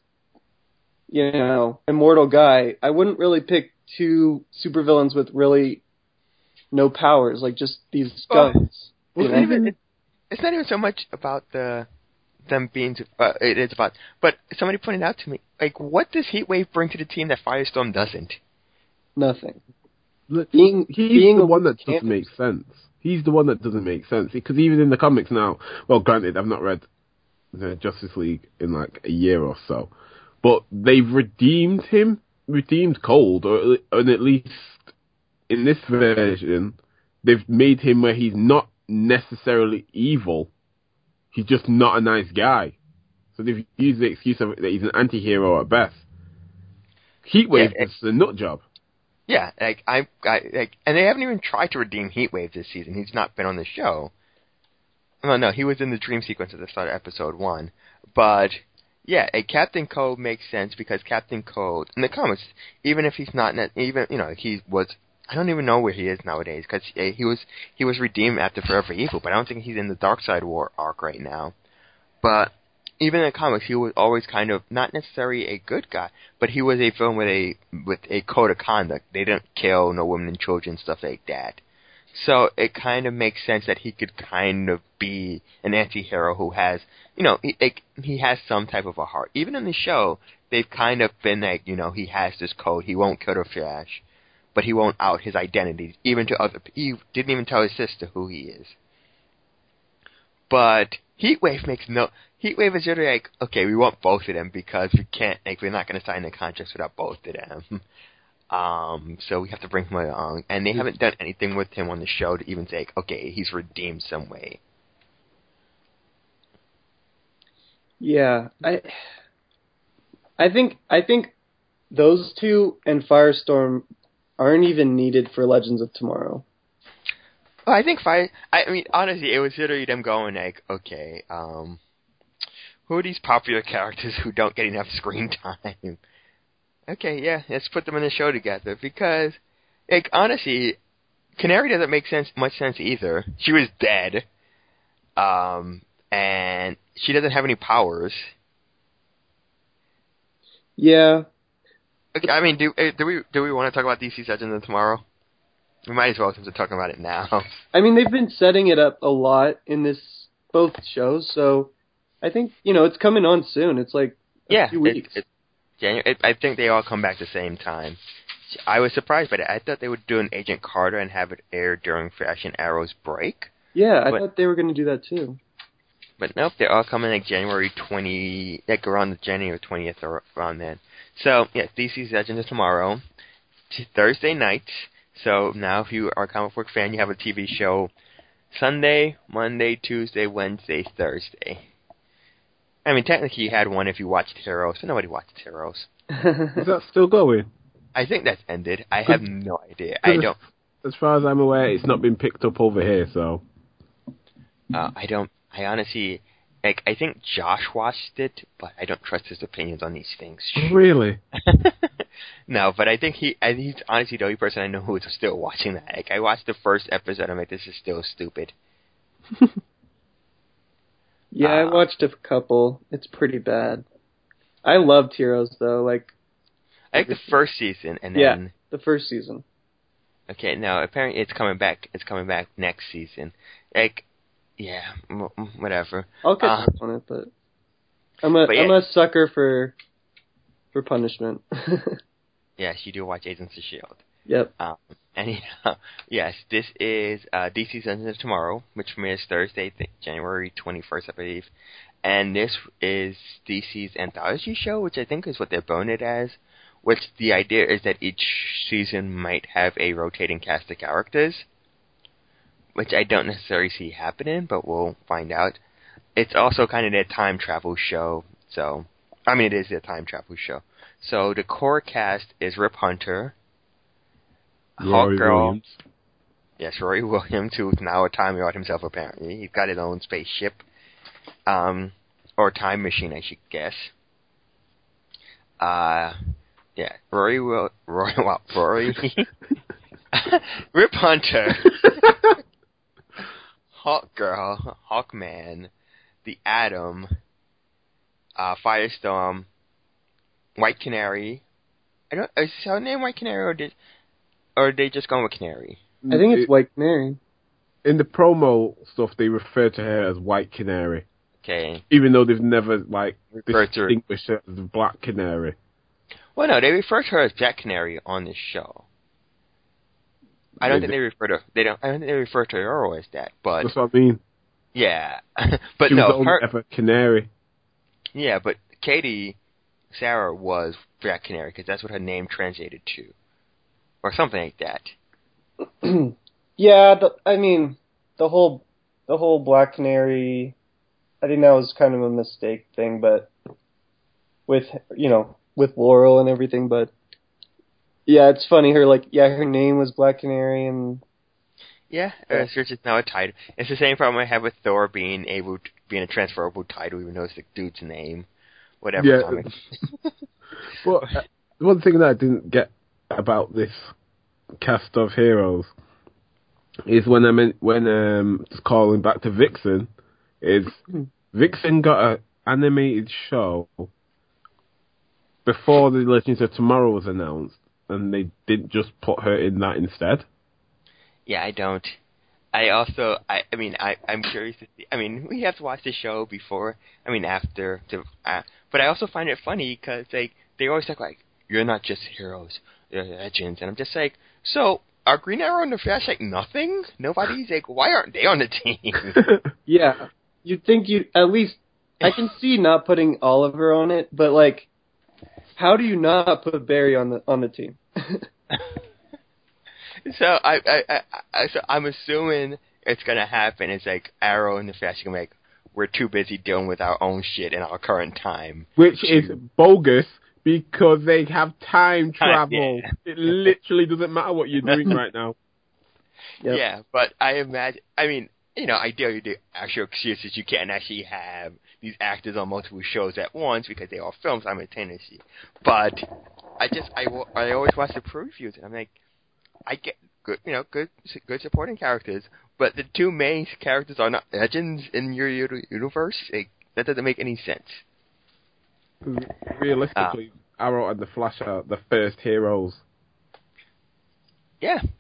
immortal guy, I wouldn't really pick two supervillains with really no powers, just these guns. It's not even so much about them being. It is about. But somebody pointed out to me, what does Heatwave bring to the team that Firestorm doesn't? Nothing. He's the one that doesn't make sense. He's the one that doesn't make sense because even in the comics now. Well, granted, I've not read the Justice League in a year or so, but they've redeemed Cold, or at least in this version, they've made him where he's not necessarily evil. He's just not a nice guy. So they've used the excuse of that he's an anti-hero at best. Heatwave is a nut job. Yeah, and they haven't even tried to redeem Heatwave this season. He's not been on the show. No, he was in the dream sequence at the start of episode 1. But yeah, Captain Cold makes sense because Captain Cold in the comics, even if he's not, he was. I don't even know where he is nowadays because he was redeemed after Forever Evil, but I don't think he's in the Darkseid War arc right now. But even in the comics, he was always kind of not necessarily a good guy, but he was a villain with a code of conduct. They didn't kill no women and children, stuff like that. So it kind of makes sense that he could kind of be an anti-hero who has, he has some type of a heart. Even in the show, they've kind of been he has this code. He won't kill the Flash, but he won't out his identity, even to other. He didn't even tell his sister who he is. But Heatwave Heatwave is really okay, we want both of them because we can't. We're not going to sign the contracts without both of them. So we have to bring him along, and they haven't done anything with him on the show to even say, okay, he's redeemed some way. Yeah, I think those two and Firestorm aren't even needed for Legends of Tomorrow. Well, I think honestly, it was literally them going okay, who are these popular characters who don't get enough screen time? Okay, yeah, let's put them in the show together because, honestly, Canary doesn't make much sense either. She was dead. and she doesn't have any powers. Yeah. Okay, I mean, do we want to talk about DC Legends of Tomorrow? We might as well since we're talking about it now. I mean, they've been setting it up a lot in both shows, so I think, it's coming on soon. It's like a few weeks. I think they all come back at the same time. I was surprised by that. I thought they would do an Agent Carter and have it air during Flash and Arrow's break. Yeah, I thought they were going to do that too. But nope, they're all coming like January 20, like around the January 20th or around then. So, yeah, DC's Legends of Tomorrow, Thursday night. So now if you are a comic book fan, you have a TV show Sunday, Monday, Tuesday, Wednesday, Thursday. I mean, technically you had one if you watched Heroes, but nobody watched Heroes. Is that still going? I think that's ended. I have no idea. I don't. As far as I'm aware, it's not been picked up over here, so. I honestly, I think Josh watched it, but I don't trust his opinions on these things. Really? No, but I think he's honestly the only person I know who is still watching that. I watched the first episode, I'm like, this is still stupid. Yeah, I watched a couple. It's pretty bad. I loved Heroes, though. I like the first season, and then the first season. Okay, now apparently it's coming back. It's coming back next season. Whatever. I'll catch up on it, but I'm a sucker for punishment. Yes, you do watch Agents of S.H.I.E.L.D. Yep. Anyhow, yes, this is DC's Legends of Tomorrow, which premieres Thursday, January 21st, I believe. And this is DC's anthology show, which I think is what they're billing it as, which the idea is that each season might have a rotating cast of characters, which I don't necessarily see happening, but we'll find out. It's also kind of their time travel show, it is their time travel show. So the core cast is Rip Hunter, Hawkgirl. Yes, Rory Williams, who's now a Time Lord himself, apparently. He's got his own spaceship. Or time machine, I should guess. Rory. Rip Hunter. Hawkgirl, Hawkman, the Atom, Firestorm, White Canary. Is her name White Canary, or are they just going with Canary? I think it's White Canary. In the promo stuff, they refer to her as White Canary. Okay. Even though they've never, distinguished her as Black Canary. Well, no, they refer to her as Black Canary on this show. I don't think they refer to her as that, but... That's what I mean. Yeah. But she was only ever Canary. Yeah, but Katie Sarah was Black Canary, because that's what her name translated to. Or something like that. Yeah, the whole Black Canary, I think that was kind of a mistake thing, but with Laurel and everything, but yeah, it's funny, her name was Black Canary, and yeah, it's just now a title. It's the same problem I have with Thor being a transferable title, even though it's the dude's name. Whatever. Yeah. Well, one thing that I didn't get about this cast of heroes is just calling back to Vixen, is Vixen got an animated show before the Legends of Tomorrow was announced, and they didn't just put her in that instead. Yeah, I don't. I'm curious to see. We have to watch the show before. After. But I also find it funny because they always talk you're not just heroes, you're legends, and I'm just so are Green Arrow and the Flash nothing? Nobody's why aren't they on the team? Yeah, you'd think at least. I can see not putting Oliver on it, but how do you not put Barry on the team? So I'm assuming it's gonna happen. It's Arrow and the Flash are gonna be we're too busy dealing with our own shit in our current time, which is bogus because they have time travel. Yeah. It literally doesn't matter what you're doing right now. Yep. Yeah, but I imagine. Ideally, the actual excuse is you can't actually have these actors on multiple shows at once because they all film simultaneously. But I always watch the previews and I'm I get good supporting characters, but the two main characters are not legends in your universe. That doesn't make any sense. Realistically, Arrow and the Flash are the first heroes. Yeah.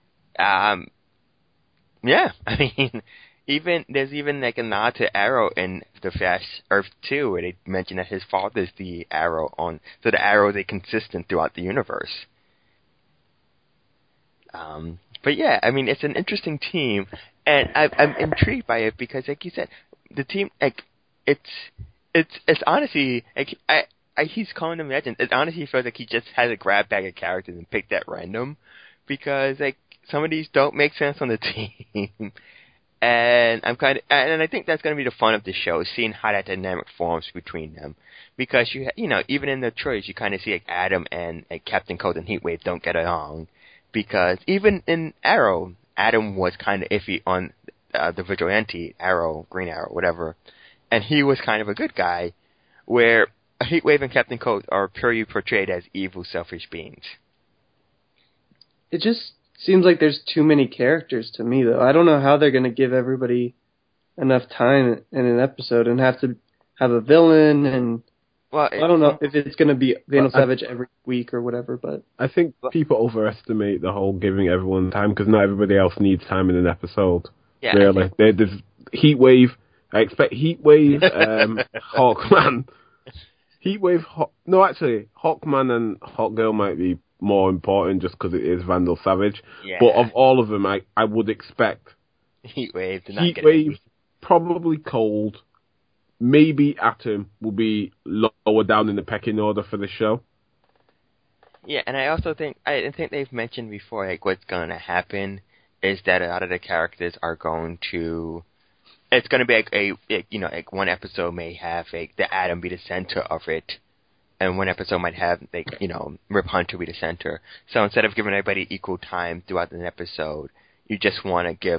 Yeah. I mean, there's even like a nod to Arrow in the Flash Earth 2, where they mention that his father's the Arrow so the Arrow is consistent throughout the universe. But yeah, I mean, it's an interesting team, and I'm intrigued by it because, like you said, the team, like, it's honestly, like, he's calling them legends. It honestly feels like he just has a grab bag of characters and picked at random, because, like, some of these don't make sense on the team. And and I think that's going to be the fun of the show, seeing how that dynamic forms between them. Because even in the choice, you kind of see like Adam and Captain Cold and Heatwave don't get along. Because even in Arrow, Adam was kind of iffy on the vigilante, Arrow, Green Arrow, whatever, and he was kind of a good guy, where Heatwave and Captain Cold are purely portrayed as evil, selfish beings. It just seems like there's too many characters to me, though. I don't know how they're going to give everybody enough time in an episode and have to have a villain and... Well, I don't know if it's going to be Vandal Savage every week or whatever, but... I think people overestimate the whole giving everyone time, because not everybody else needs time in an episode. Yeah, really. There's Heatwave. I expect Heatwave, Hawkman. Heatwave... No, actually, Hawkman and Hawkgirl might be more important just because it is Vandal Savage. Yeah. But of all of them, I would expect... Heatwave to not get Heatwave, probably Cold... Maybe Atom will be lower down in the pecking order for the show. Yeah, and I also think they've mentioned before, like, what's going to happen is that a lot of the characters are going to... It's going to be like one episode may have the Atom be the center of it, and one episode might have Rip Hunter be the center. So instead of giving everybody equal time throughout an episode, you just want to give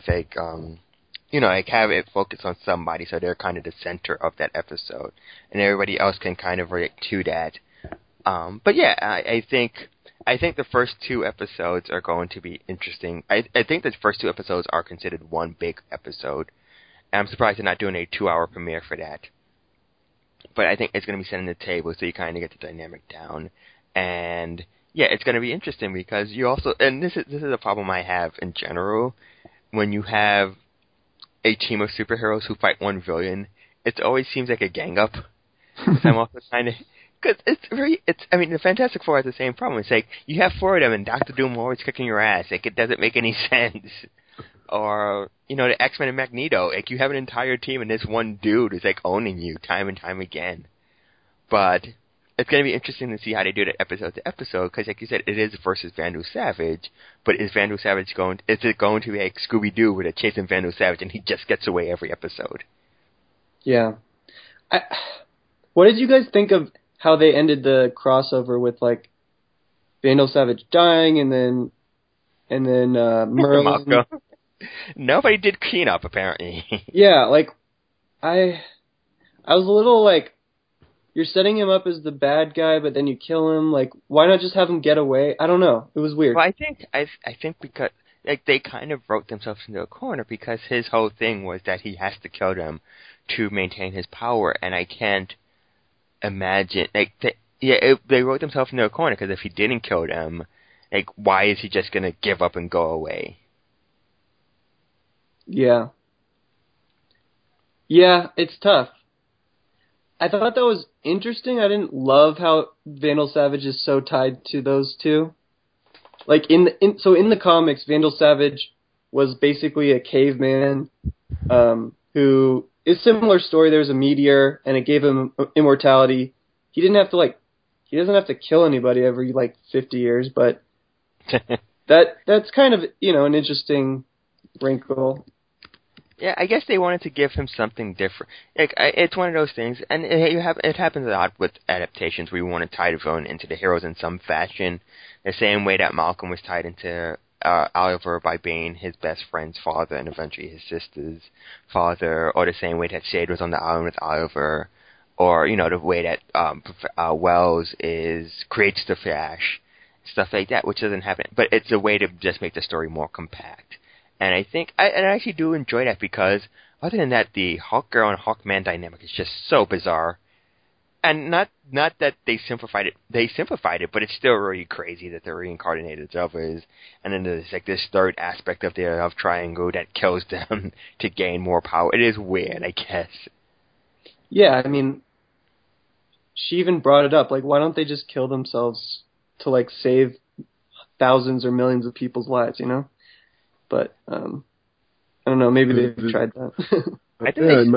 have it focus on somebody, so they're kind of the center of that episode, and everybody else can kind of relate to that. But yeah, I think the first two episodes are going to be interesting. I think the first two episodes are considered one big episode. And I'm surprised they're not doing a 2-hour premiere for that. But I think it's going to be setting the table, so you kind of get the dynamic down. And yeah, it's going to be interesting because you also, and this is a problem I have in general, when you have a team of superheroes who fight one villain, it always seems like a gang up. I'm also kind of, because the Fantastic Four has the same problem. It's like, you have 4 of them and Doctor Doom always kicking your ass. Like, it doesn't make any sense. Or, the X-Men and Magneto. Like, you have an entire team and this one dude is, like, owning you time and time again. But it's going to be interesting to see how they do that episode to episode, because, like you said, it is versus Vandal Savage. But is Vandal Savage going to be like Scooby-Doo, where they're chasing Vandal Savage and he just gets away every episode? Yeah. What did you guys think of how they ended the crossover with, like, Vandal Savage dying and then Merlin? Nobody did cleanup, apparently. Yeah, like, I was a little like, you're setting him up as the bad guy, but then you kill him. Like, why not just have him get away? I don't know. It was weird. Well, I think because they kind of wrote themselves into a corner, because his whole thing was that he has to kill them to maintain his power, and I can't imagine they wrote themselves into a corner, because if he didn't kill them, like, why is he just gonna give up and go away? Yeah. Yeah, it's tough. I thought that was interesting. I didn't love how Vandal Savage is so tied to those two. Like, in the comics, Vandal Savage was basically a caveman who is similar story. There was a meteor, and it gave him immortality. He doesn't have to kill anybody every, 50 years, but that's kind of, an interesting wrinkle. Yeah, I guess they wanted to give him something different. Like, it's one of those things, and it happens a lot with adaptations where you want to tie the villain into the heroes in some fashion. The same way that Malcolm was tied into Oliver by being his best friend's father and eventually his sister's father, or the same way that Shade was on the island with Oliver, or, the way that Wells creates the Flash, stuff like that, which doesn't happen. But it's a way to just make the story more compact. And I think I actually do enjoy that because other than that, the Hawkgirl and Hawkman dynamic is just so bizarre. And not that they simplified it, but it's still really crazy that they're reincarnated others. And then there's like this third aspect of their love triangle that kills them to gain more power. It is weird, I guess. Yeah, I mean, she even brought it up. Like, why don't they just kill themselves to like save thousands or millions of people's lives? You know, but I don't know. Maybe they've tried that. I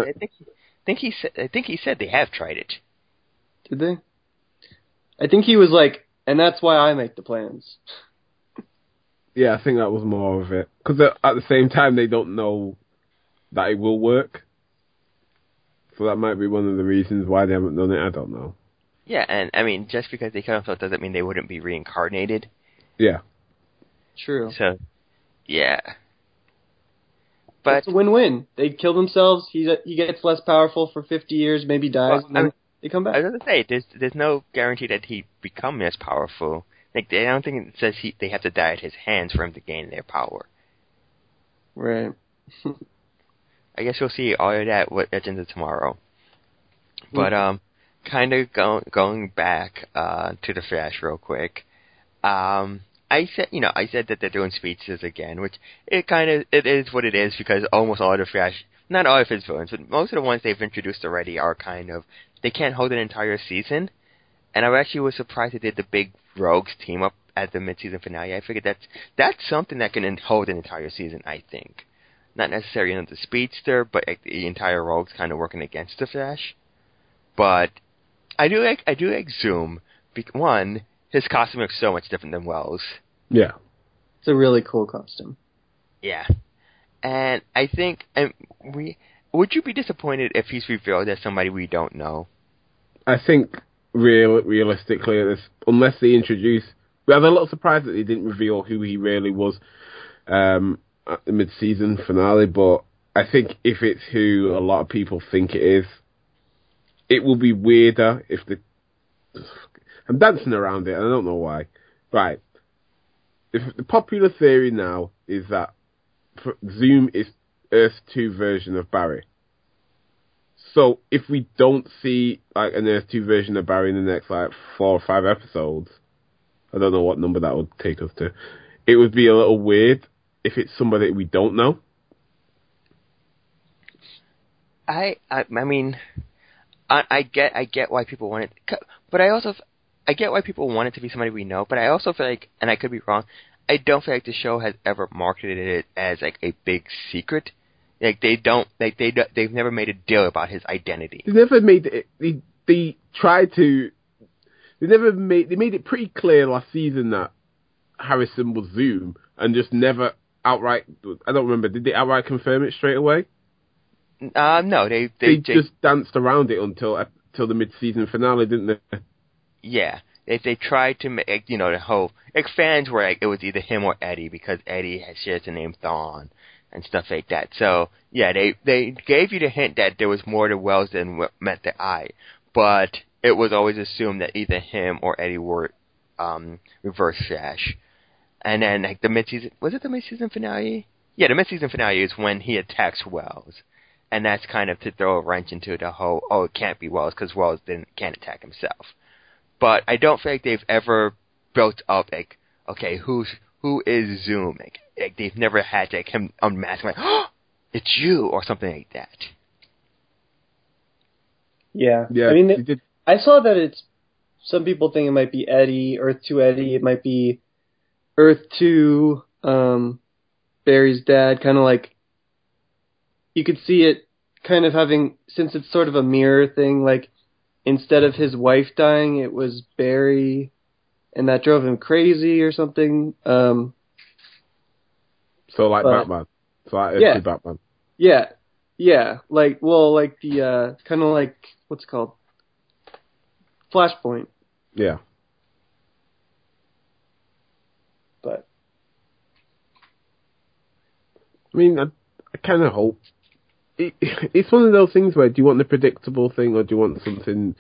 think he said they have tried it. Did they? I think he was like, and that's why I make the plans. Yeah, I think that was more of it. Because at the same time, they don't know that it will work. So that might be one of the reasons why they haven't done it. I don't know. Yeah, and I mean, just because they kill themselves doesn't mean they wouldn't be reincarnated. Yeah. True. So, yeah. But it's a win-win. They kill themselves, he gets less powerful for 50 years, maybe dies, and then they come back. I was going to say, there's no guarantee that he becomes as powerful. Like, I don't think it says they have to die at his hands for him to gain their power. Right. I guess we'll see all of that with Legends of Tomorrow. But, kind of going back to the Flash real quick. I said that they're doing speeches again, which it is what it is because almost all of the Flash, not all of his villains, but most of the ones they've introduced already are kind of, they can't hold an entire season. And I actually was surprised they did the big Rogues team up at the mid-season finale. I figured that's something that can hold an entire season, I think. Not necessarily the Speedster, but the entire Rogues kind of working against the Flash. But I do like Zoom. One, his costume looks so much different than Wells. Yeah. It's a really cool costume. Yeah. And I think, would you be disappointed if he's revealed as somebody we don't know? I think realistically, unless they introduce, we was a little surprised that they didn't reveal who he really was at the mid-season finale, but I think if it's who a lot of people think it is, it will be weirder if I'm dancing around it, and I don't know why. Right. If the popular theory now is that Zoom is Earth 2 version of Barry. So if we don't see like an Earth 2 version of Barry in the next like 4 or 5 episodes, I don't know what number that would take us to. It would be a little weird if it's somebody we don't know. I mean, I get why people want it, but I get why people want it to be somebody we know, but I also feel like, and I could be wrong, I don't feel like the show has ever marketed it as like a big secret. Like they've never made a deal about his identity. They never made it. They tried to. They made it pretty clear last season that Harrison was Zoom, and just never outright. I don't remember. Did they outright confirm it straight away? No, they just danced around it until the mid-season finale, didn't they? Yeah, they tried to make the whole fans were like it was either him or Eddie because Eddie shares the name Thawne and stuff like that. So yeah, they gave you the hint that there was more to Wells than what met the eye, but it was always assumed that either him or Eddie were Reverse Flash. And then like the mid-season finale? Yeah, the mid-season finale is when he attacks Wells. And that's kind of to throw a wrench into the whole, it can't be Wells because Wells can't attack himself. But I don't feel like they've ever built up like, okay, who is Zoom? Like they've never had like him unmask like, it's you or something like that. Yeah. I mean, I saw that some people think it might be Eddie, Earth 2 Eddie. It might be Earth 2 Barry's dad, kind of like. You could see it kind of having, since it's sort of a mirror thing, like instead of his wife dying, it was Barry, and that drove him crazy or something. So like Batman. So like Earth 2 Batman. Yeah. Yeah. Like the, kind of like, what's it called? Flashpoint. Yeah. But. I mean, I kind of hope. It's one of those things where do you want the predictable thing or do you want something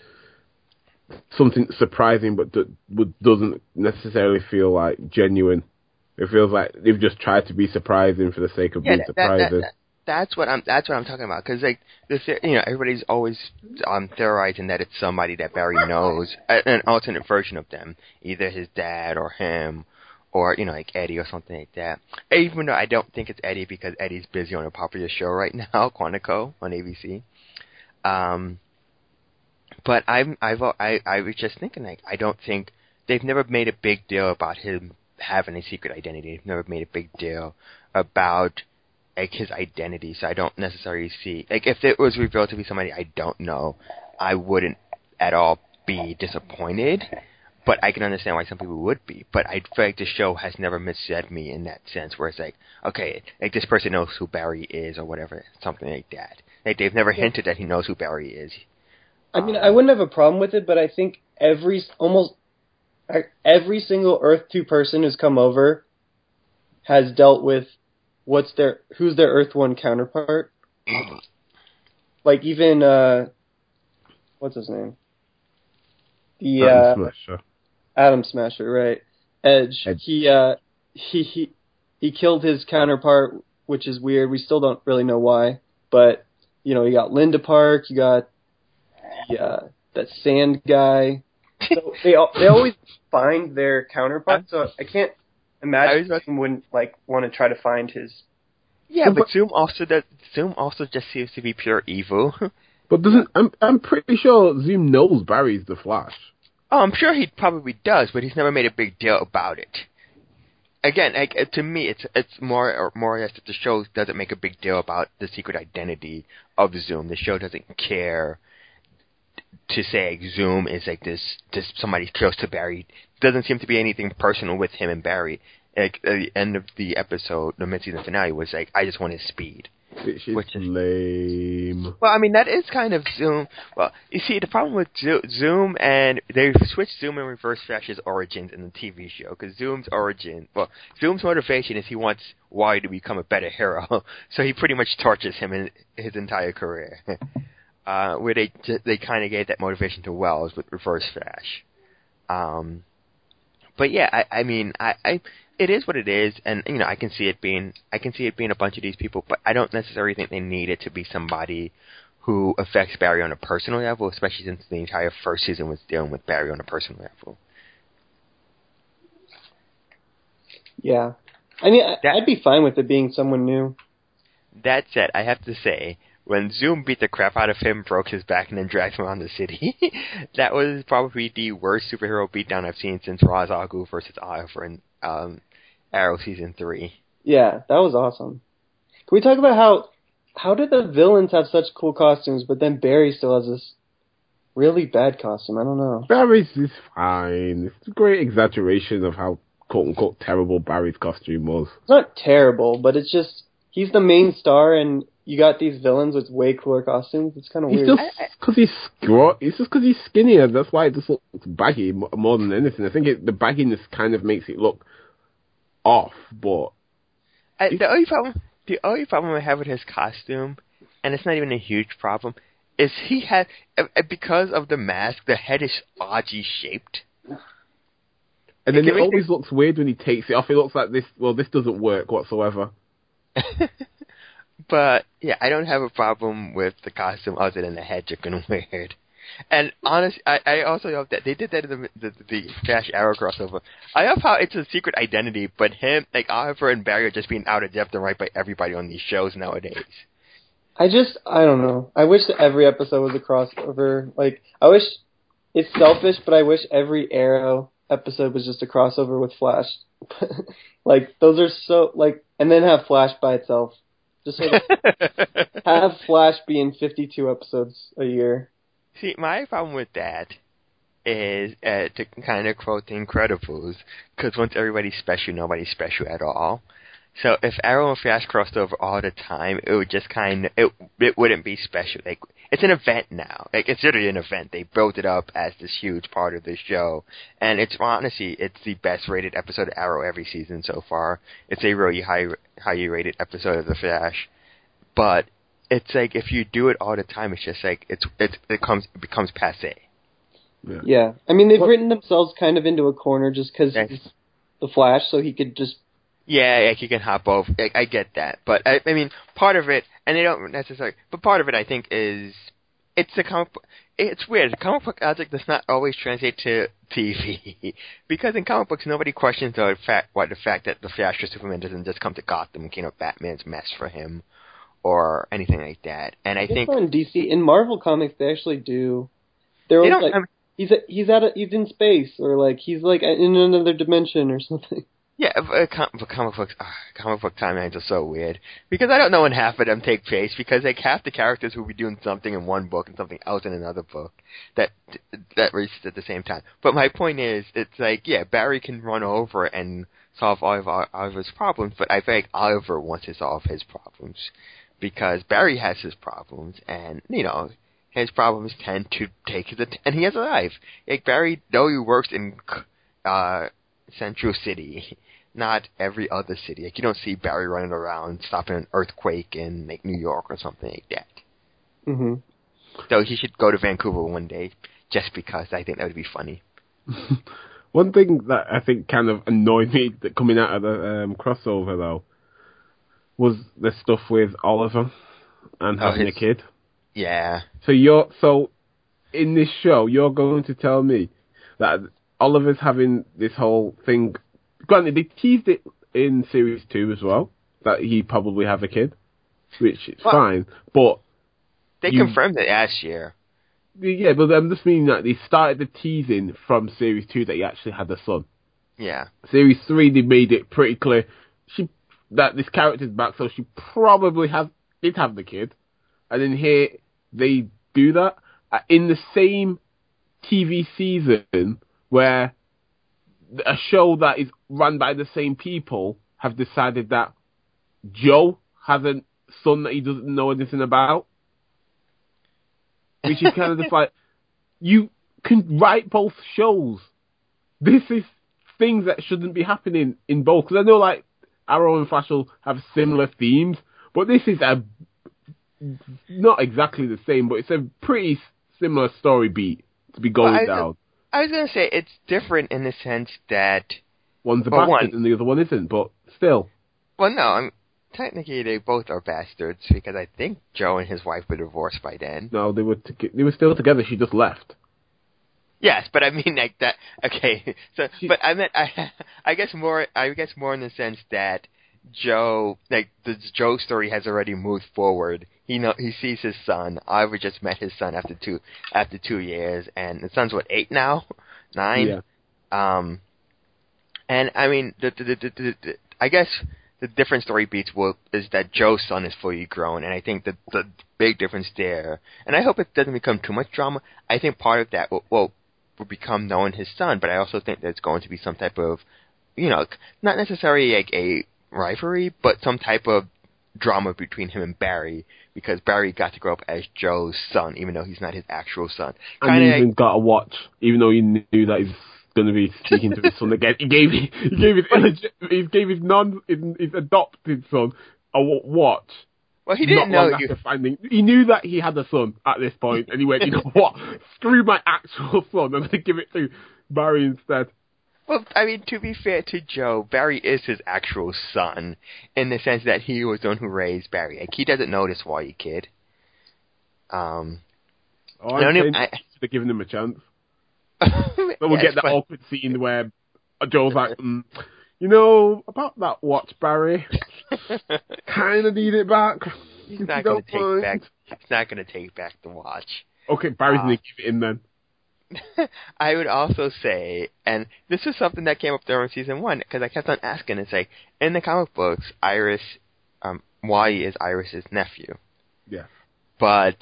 surprising but doesn't necessarily feel like genuine? It feels like they've just tried to be surprising for the sake of being surprising. That's what I'm talking about. Because like everybody's always theorizing that it's somebody that Barry knows, an alternate version of them, either his dad or him, or like Eddie or something like that. Even though I don't think it's Eddie because Eddie's busy on a popular show right now, Quantico on ABC. But I was just thinking, like, I don't think they've never made a big deal about him having a secret identity. They've never made a big deal about like his identity. So I don't necessarily see, like, if it was revealed to be somebody I don't know, I wouldn't at all be disappointed. But I can understand why some people would be. But I feel like the show has never misled me in that sense, where it's like, okay, like this person knows who Barry is or whatever, something like that. Like they've never hinted that he knows who Barry is. I mean, I wouldn't have a problem with it, but I think almost every single Earth 2 person who's come over has dealt with who's their Earth 1 counterpart. Like even what's his name? Atom Smasher. Atom Smasher, right? Edge. He killed his counterpart, which is weird. We still don't really know why, but you got Linda Park, you got that Sand guy. So they always find their counterpart. So I can't imagine he wouldn't want to try to find his. Yeah, but Zoom also just seems to be pure evil. But I'm pretty sure Zoom knows Barry's the Flash. Oh, I'm sure he probably does, but he's never made a big deal about it. Again, to me, it's more or less that the show doesn't make a big deal about the secret identity of Zoom. The show doesn't care to say like, Zoom is like this somebody close to Barry. Doesn't seem to be anything personal with him and Barry. Like at the end of the episode, the mid-season finale was like, I just want his speed. Which is lame. Well, I mean, that is kind of Zoom. Well, you see, the problem with Zoom, and they switched Zoom and Reverse Flash's origins in the TV show, because Zoom's motivation is he wants Wally to become a better hero, so he pretty much tortures him in his entire career. Where they kind of gave that motivation to Wells with Reverse Flash. But yeah, I mean, it is what it is, and I can see it being a bunch of these people, but I don't necessarily think they need it to be somebody who affects Barry on a personal level, especially since the entire first season was dealing with Barry on a personal level. Yeah, I mean, I'd be fine with it being someone new. That said, I have to say, when Zoom beat the crap out of him, broke his back, and then dragged him around the city, that was probably the worst superhero beatdown I've seen since Ra's al Ghul versus Oliver in Arrow Season 3. Yeah, that was awesome. Can we talk about how did the villains have such cool costumes, but then Barry still has this really bad costume? I don't know. Barry's is fine. It's a great exaggeration of how quote-unquote terrible Barry's costume was. It's not terrible, but it's just, he's the main star, and you got these villains with way cooler costumes. It's kind of weird. It's just because he's skinnier. That's why it just looks baggy more than anything. I think the bagginess kind of makes it look off, but the only problem I have with his costume, and it's not even a huge problem, is he had, because of the mask, the head is oddly shaped. And then it always looks weird when he takes it off. It looks like this doesn't work whatsoever. But, yeah, I don't have a problem with the costume other than the head looking weird. And honestly, I also love that they did that in the Flash Arrow crossover. I love how it's a secret identity, but him, like Oliver and Barry are just being out of depth and right by everybody on these shows nowadays. I don't know. I wish that every episode was a crossover. Like, I wish, it's selfish, but I wish every Arrow episode was just a crossover with Flash. Like, those are so, like, and then have Flash by itself. Just so have Flash be in 52 episodes a year. See, my problem with that is, to kind of quote The Incredibles, because once everybody's special, nobody's special at all. So if Arrow and Flash crossed over all the time, it would just it wouldn't be special. Like, it's an event now. Like, it's literally an event. They built it up as this huge part of the show. And it's the best rated episode of Arrow every season so far. It's a really highly rated episode of The Flash. But it's like, if you do it all the time, it's just like, it becomes passé. Yeah. I mean, they've written themselves kind of into a corner just because he's the Flash, so he could just Yeah, like you can hop over. I get that, but I mean, part of it, and they don't necessarily. But part of it, I think, is it's a comic. It's weird. Comic book logic does not always translate to TV because in comic books, nobody questions the fact that the Flash or Superman doesn't just come to Gotham and clean up Batman's mess for him or anything like that. And I think in DC, in Marvel comics, they actually do. They're always like, he's in space, or like he's like in another dimension or something. Yeah, comic book timelines are so weird because I don't know when half of them take place because like half the characters will be doing something in one book and something else in another book that reaches at the same time. But my point is, it's like Barry can run over and solve all of Oliver's problems, but I think Oliver wants to solve his problems because Barry has his problems, and his problems tend to take his and he has a life. Like Barry, though he works in Central City, not every other city. Like you don't see Barry running around stopping an earthquake in like New York or something like that. Mm-hmm. So he should go to Vancouver one day, just because I think that would be funny. One thing that I think kind of annoyed me that coming out of the crossover though was the stuff with Oliver and having a kid. Yeah. So in this show, you're going to tell me that Oliver's having this whole thing. Granted, they teased it in series 2 as well, that he probably have a kid, which is fine, but they confirmed it last year. Yeah, but I'm just meaning that they started the teasing from series 2 that he actually had a son. Yeah. Series 3, they made it pretty clear that this character's back, so she probably did have the kid. And then here, they do that in the same TV season where a show that is run by the same people have decided that Joe has a son that he doesn't know anything about. Which is kind of just like, you can write both shows. This is things that shouldn't be happening in both. Because I know like Arrow and Flash will have similar themes, but this is not exactly the same, but it's a pretty similar story beat to be going down. I was going to say, it's different in the sense that one's a bastard and the other one isn't, but still. Well, no, technically they both are bastards, because I think Joe and his wife were divorced by then. No, they were still together, she just left. Yes, but I mean like that. Okay, so but I meant I guess more in the sense that Joe, like the Joe story has already moved forward. He sees his son. Oliver just met his son after 2 years, and the son's what, 8 now, 9. Yeah. And I mean I guess the different story beats is that Joe's son is fully grown, and I think that the big difference there, and I hope it doesn't become too much drama. I think part of that will become knowing his son, but I also think there's going to be some type of, not necessarily like a rivalry, but some type of drama between him and Barry, because Barry got to grow up as Joe's son, even though he's not his actual son. And he even got a watch, even though he knew that he's going to be speaking to his son again. He gave his adopted son a watch. Well, he didn't know he knew that he had a son at this point, and he went, you know what? Screw my actual son, I'm going to give it to Barry instead. Well, I mean, to be fair to Joe, Barry is his actual son, in the sense that he was the one who raised Barry. Like, he doesn't know this Wally kid. I'm saying they're giving him a chance. Then we'll get that awkward scene where Joe's like, about that watch, Barry. Kind of need it back. He's not going to take back the watch. Okay, Barry's going to give it in then. I would also say, and this is something that came up during season 1, because I kept on asking, it's like, in the comic books, Wally is Iris's nephew. Yeah. But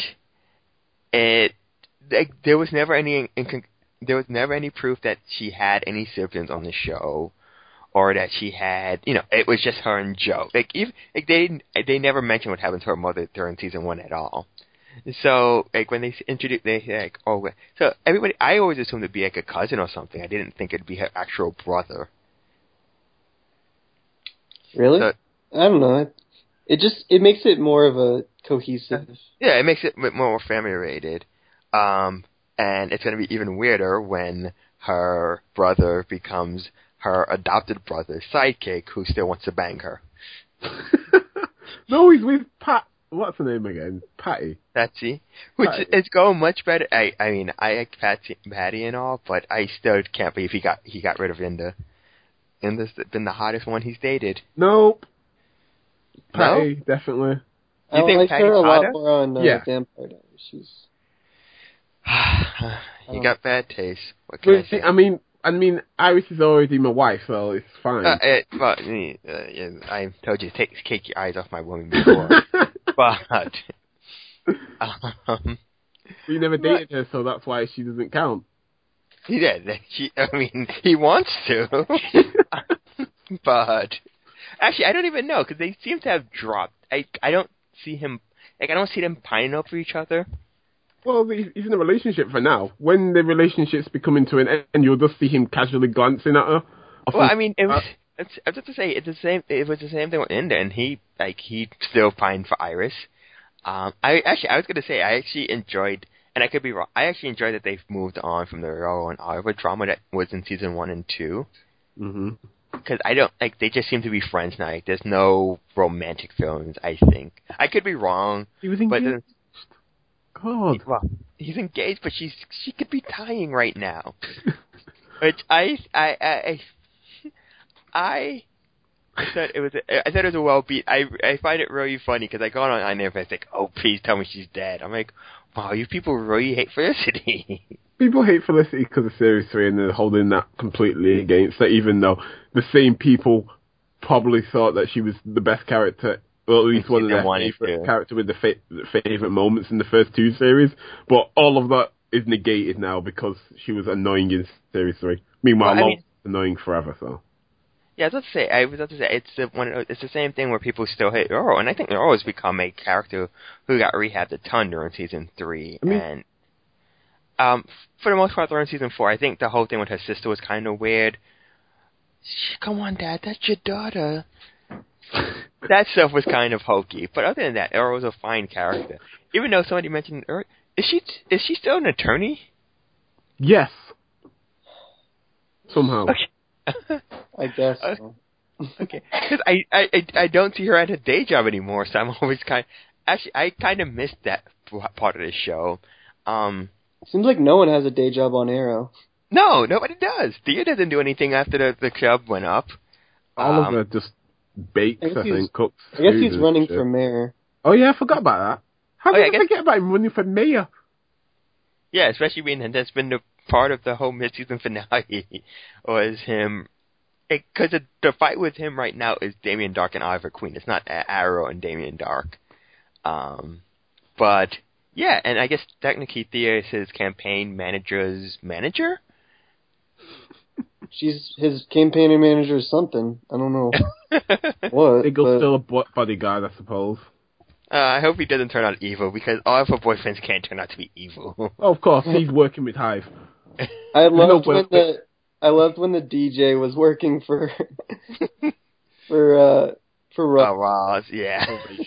there was never any proof that she had any siblings on the show, or that she had, it was just her and Joe. They never mentioned what happened to her mother during season 1 at all. So, when they introduced, so everybody, I always assumed it'd be like a cousin or something. I didn't think it'd be her actual brother. Really? So, I don't know. It makes it more of a cohesive. Yeah, it makes it more family-rated. And it's going to be even weirder when her brother becomes her adopted brother's sidekick who still wants to bang her. No, he's with Pat. What's her name again? Patty. Patsy. Which is going much better. I mean, I like Patty and all, but I still can't believe he got rid of Linda. Linda's been the hottest one he's dated. Nope. Patty, definitely. I like her a lot more on Vampire Diaries. She's... You got bad taste. What can I say? I mean, Iris is already my wife, so it's fine. I told you to take your eyes off my woman before. But... we never dated her, so that's why she doesn't count. Yeah, he wants to. But... Actually, I don't even know, because they seem to have dropped. I don't see him... I don't see them pining up for each other. Well, he's in a relationship for now. When the relationship's becoming to an end, you'll just see him casually glancing at her. Well, I mean, I was just to say, it was the same thing with Linda, and he still pined for Iris. I was going to say, I actually enjoyed, and I could be wrong, I actually enjoyed that they've moved on from the Earl and Oliver drama that was in season 1 and 2. Mm-hmm. Because they just seem to be friends now. Like, there's no romantic feelings, I think. I could be wrong. He was engaged. God. Well, he's engaged, but she could be tying right now. Which I said it was a well beat. I find it really funny because I go on there and it's like, oh, please tell me she's dead. I'm like, wow, you people really hate Felicity. People hate Felicity because of Series 3 and they're holding that completely against her, even though the same people probably thought that she was the best character, or at least one of their favorite character with the favorite moments in the first 2 series. But all of that is negated now because she was annoying in Series 3. Meanwhile, Laura's annoying forever, so... Yeah, I was about to say, it's the same thing where people still hate Earl, and I think Earl has become a character who got rehabbed a ton during season 3, and for the most part during season 4, I think the whole thing with her sister was kind of weird. Come on, Dad, that's your daughter. That stuff was kind of hokey, but other than that, Earl was a fine character. Even though somebody mentioned Earl, is she still an attorney? Yes. Somehow. Okay. I guess so. Okay, because I don't see her at her day job anymore, so I'm always I kind of missed that part of the show. Seems like no one has a day job on Arrow. No, nobody does. Thea doesn't do anything after the club went up. Oliver just bakes, I think, cooks. I guess he's running for mayor. Oh yeah, I forgot about that. How did I forget about him running for mayor? Yeah, especially being that's been the part of the whole mid-season finale was him. Because the fight with him right now is Damien Dark and Oliver Queen. It's not Arrow and Damien Dark. But, yeah, and I guess technically Thea is his campaign manager's manager? She's his campaign manager or something. I don't know what. Eagle's still a bodyguard, I suppose. I hope he doesn't turn out evil, because all of her boyfriends can't turn out to be evil. Oh, of course, he's working with Hive. I loved when the DJ was working for Ross. Ross, yeah.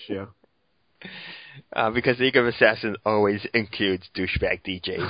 Because League of Assassins always includes douchebag DJs.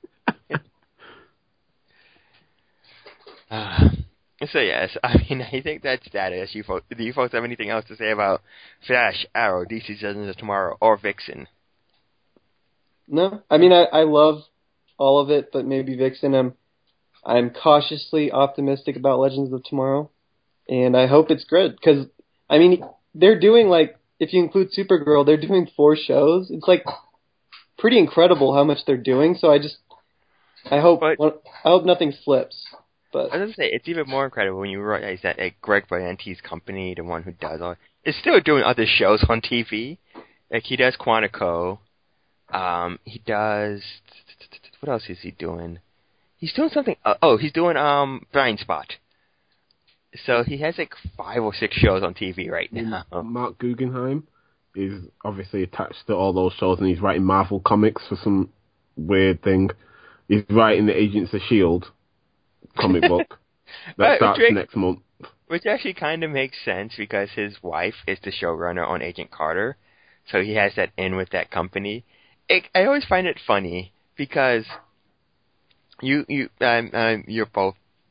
So yes, I mean, I think that's that. Do you folks have anything else to say about Flash, Arrow, DC Legends of Tomorrow, or Vixen? No, I mean, I love all of it, but maybe Vixen. I'm cautiously optimistic about Legends of Tomorrow, and I hope it's good, because, I mean, they're doing, like, if you include Supergirl, they're doing 4 shows. It's, like, pretty incredible how much they're doing, so I hope nothing slips. But I was going to say, it's even more incredible when you realize that Greg Berlanti's company, the one who does all, is still doing other shows on TV. Like, he does Quantico. He does... What else is he doing? He's doing something... he's doing Blind Spot. So he has like 5 or 6 shows on TV right now. Mark Guggenheim is obviously attached to all those shows, and he's writing Marvel comics for some weird thing. He's writing the Agents of S.H.I.E.L.D. comic book that starts next month. Which actually kind of makes sense, because his wife is the showrunner on Agent Carter, so he has that in with that company. I always find it funny, because you're both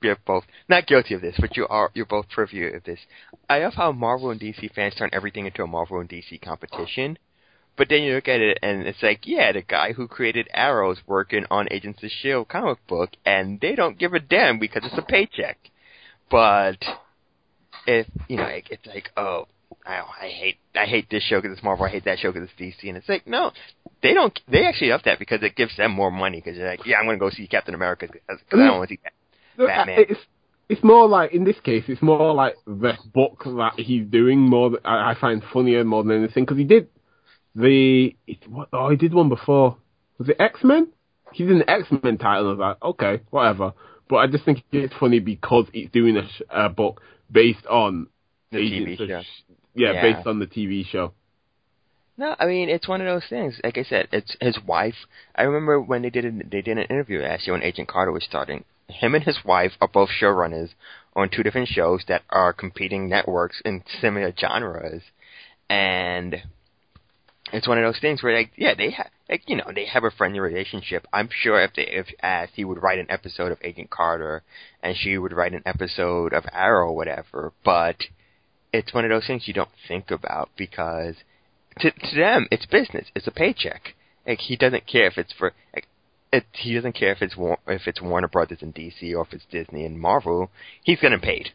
you're both not guilty of this, but you're both privy of this. I love how Marvel and DC fans turn everything into a Marvel and DC competition. But then you look at it, and it's like, yeah, the guy who created Arrow's working on Agents of S.H.I.E.L.D. comic book, and they don't give a damn because it's a paycheck. But if it's like, oh, I hate this show because it's Marvel, I hate that show because it's DC, and it's like, no, they don't. They actually love that because it gives them more money because they're like, yeah, I'm going to go see Captain America because I don't want to see Batman. It's more like, in this case, it's more like the book that he's doing more. I find funnier more than anything because he did he did one before. Was it X-Men? He's in the X-Men title. I was like, okay, whatever. But I just think it's funny because he's doing a book based on the TV show. Based on the TV show. No, I mean, it's one of those things. Like I said, it's his wife. I remember when they did an interview actually when Agent Carter was starting. Him and his wife are both showrunners on 2 different shows that are competing networks in similar genres, and it's one of those things where, like, yeah, they have a friendly relationship. I'm sure if asked, he would write an episode of Agent Carter, and she would write an episode of Arrow or whatever. But it's one of those things you don't think about because to them it's business. It's a paycheck. Like, he doesn't care if it's for he doesn't care if it's Warner Brothers and DC or if it's Disney and Marvel. He's getting paid.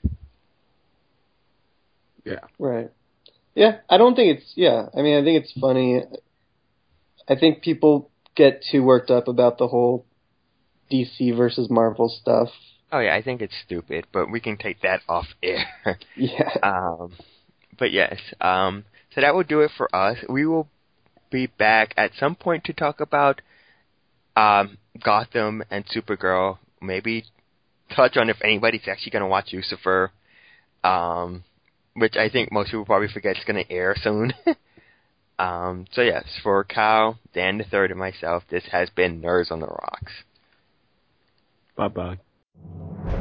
Yeah. Right. Yeah, I don't think it's, I mean, I think it's funny. I think people get too worked up about the whole DC versus Marvel stuff. Oh, yeah, I think it's stupid, but we can take that off air. Yeah. But yes, so that will do it for us. We will be back at some point to talk about Gotham and Supergirl. Maybe touch on if anybody's actually going to watch Lucifer. Which I think most people probably forget is going to air soon. So yes, for Kyle, Dan the Third, and myself, this has been Nerds on the Rocks. Bye-bye.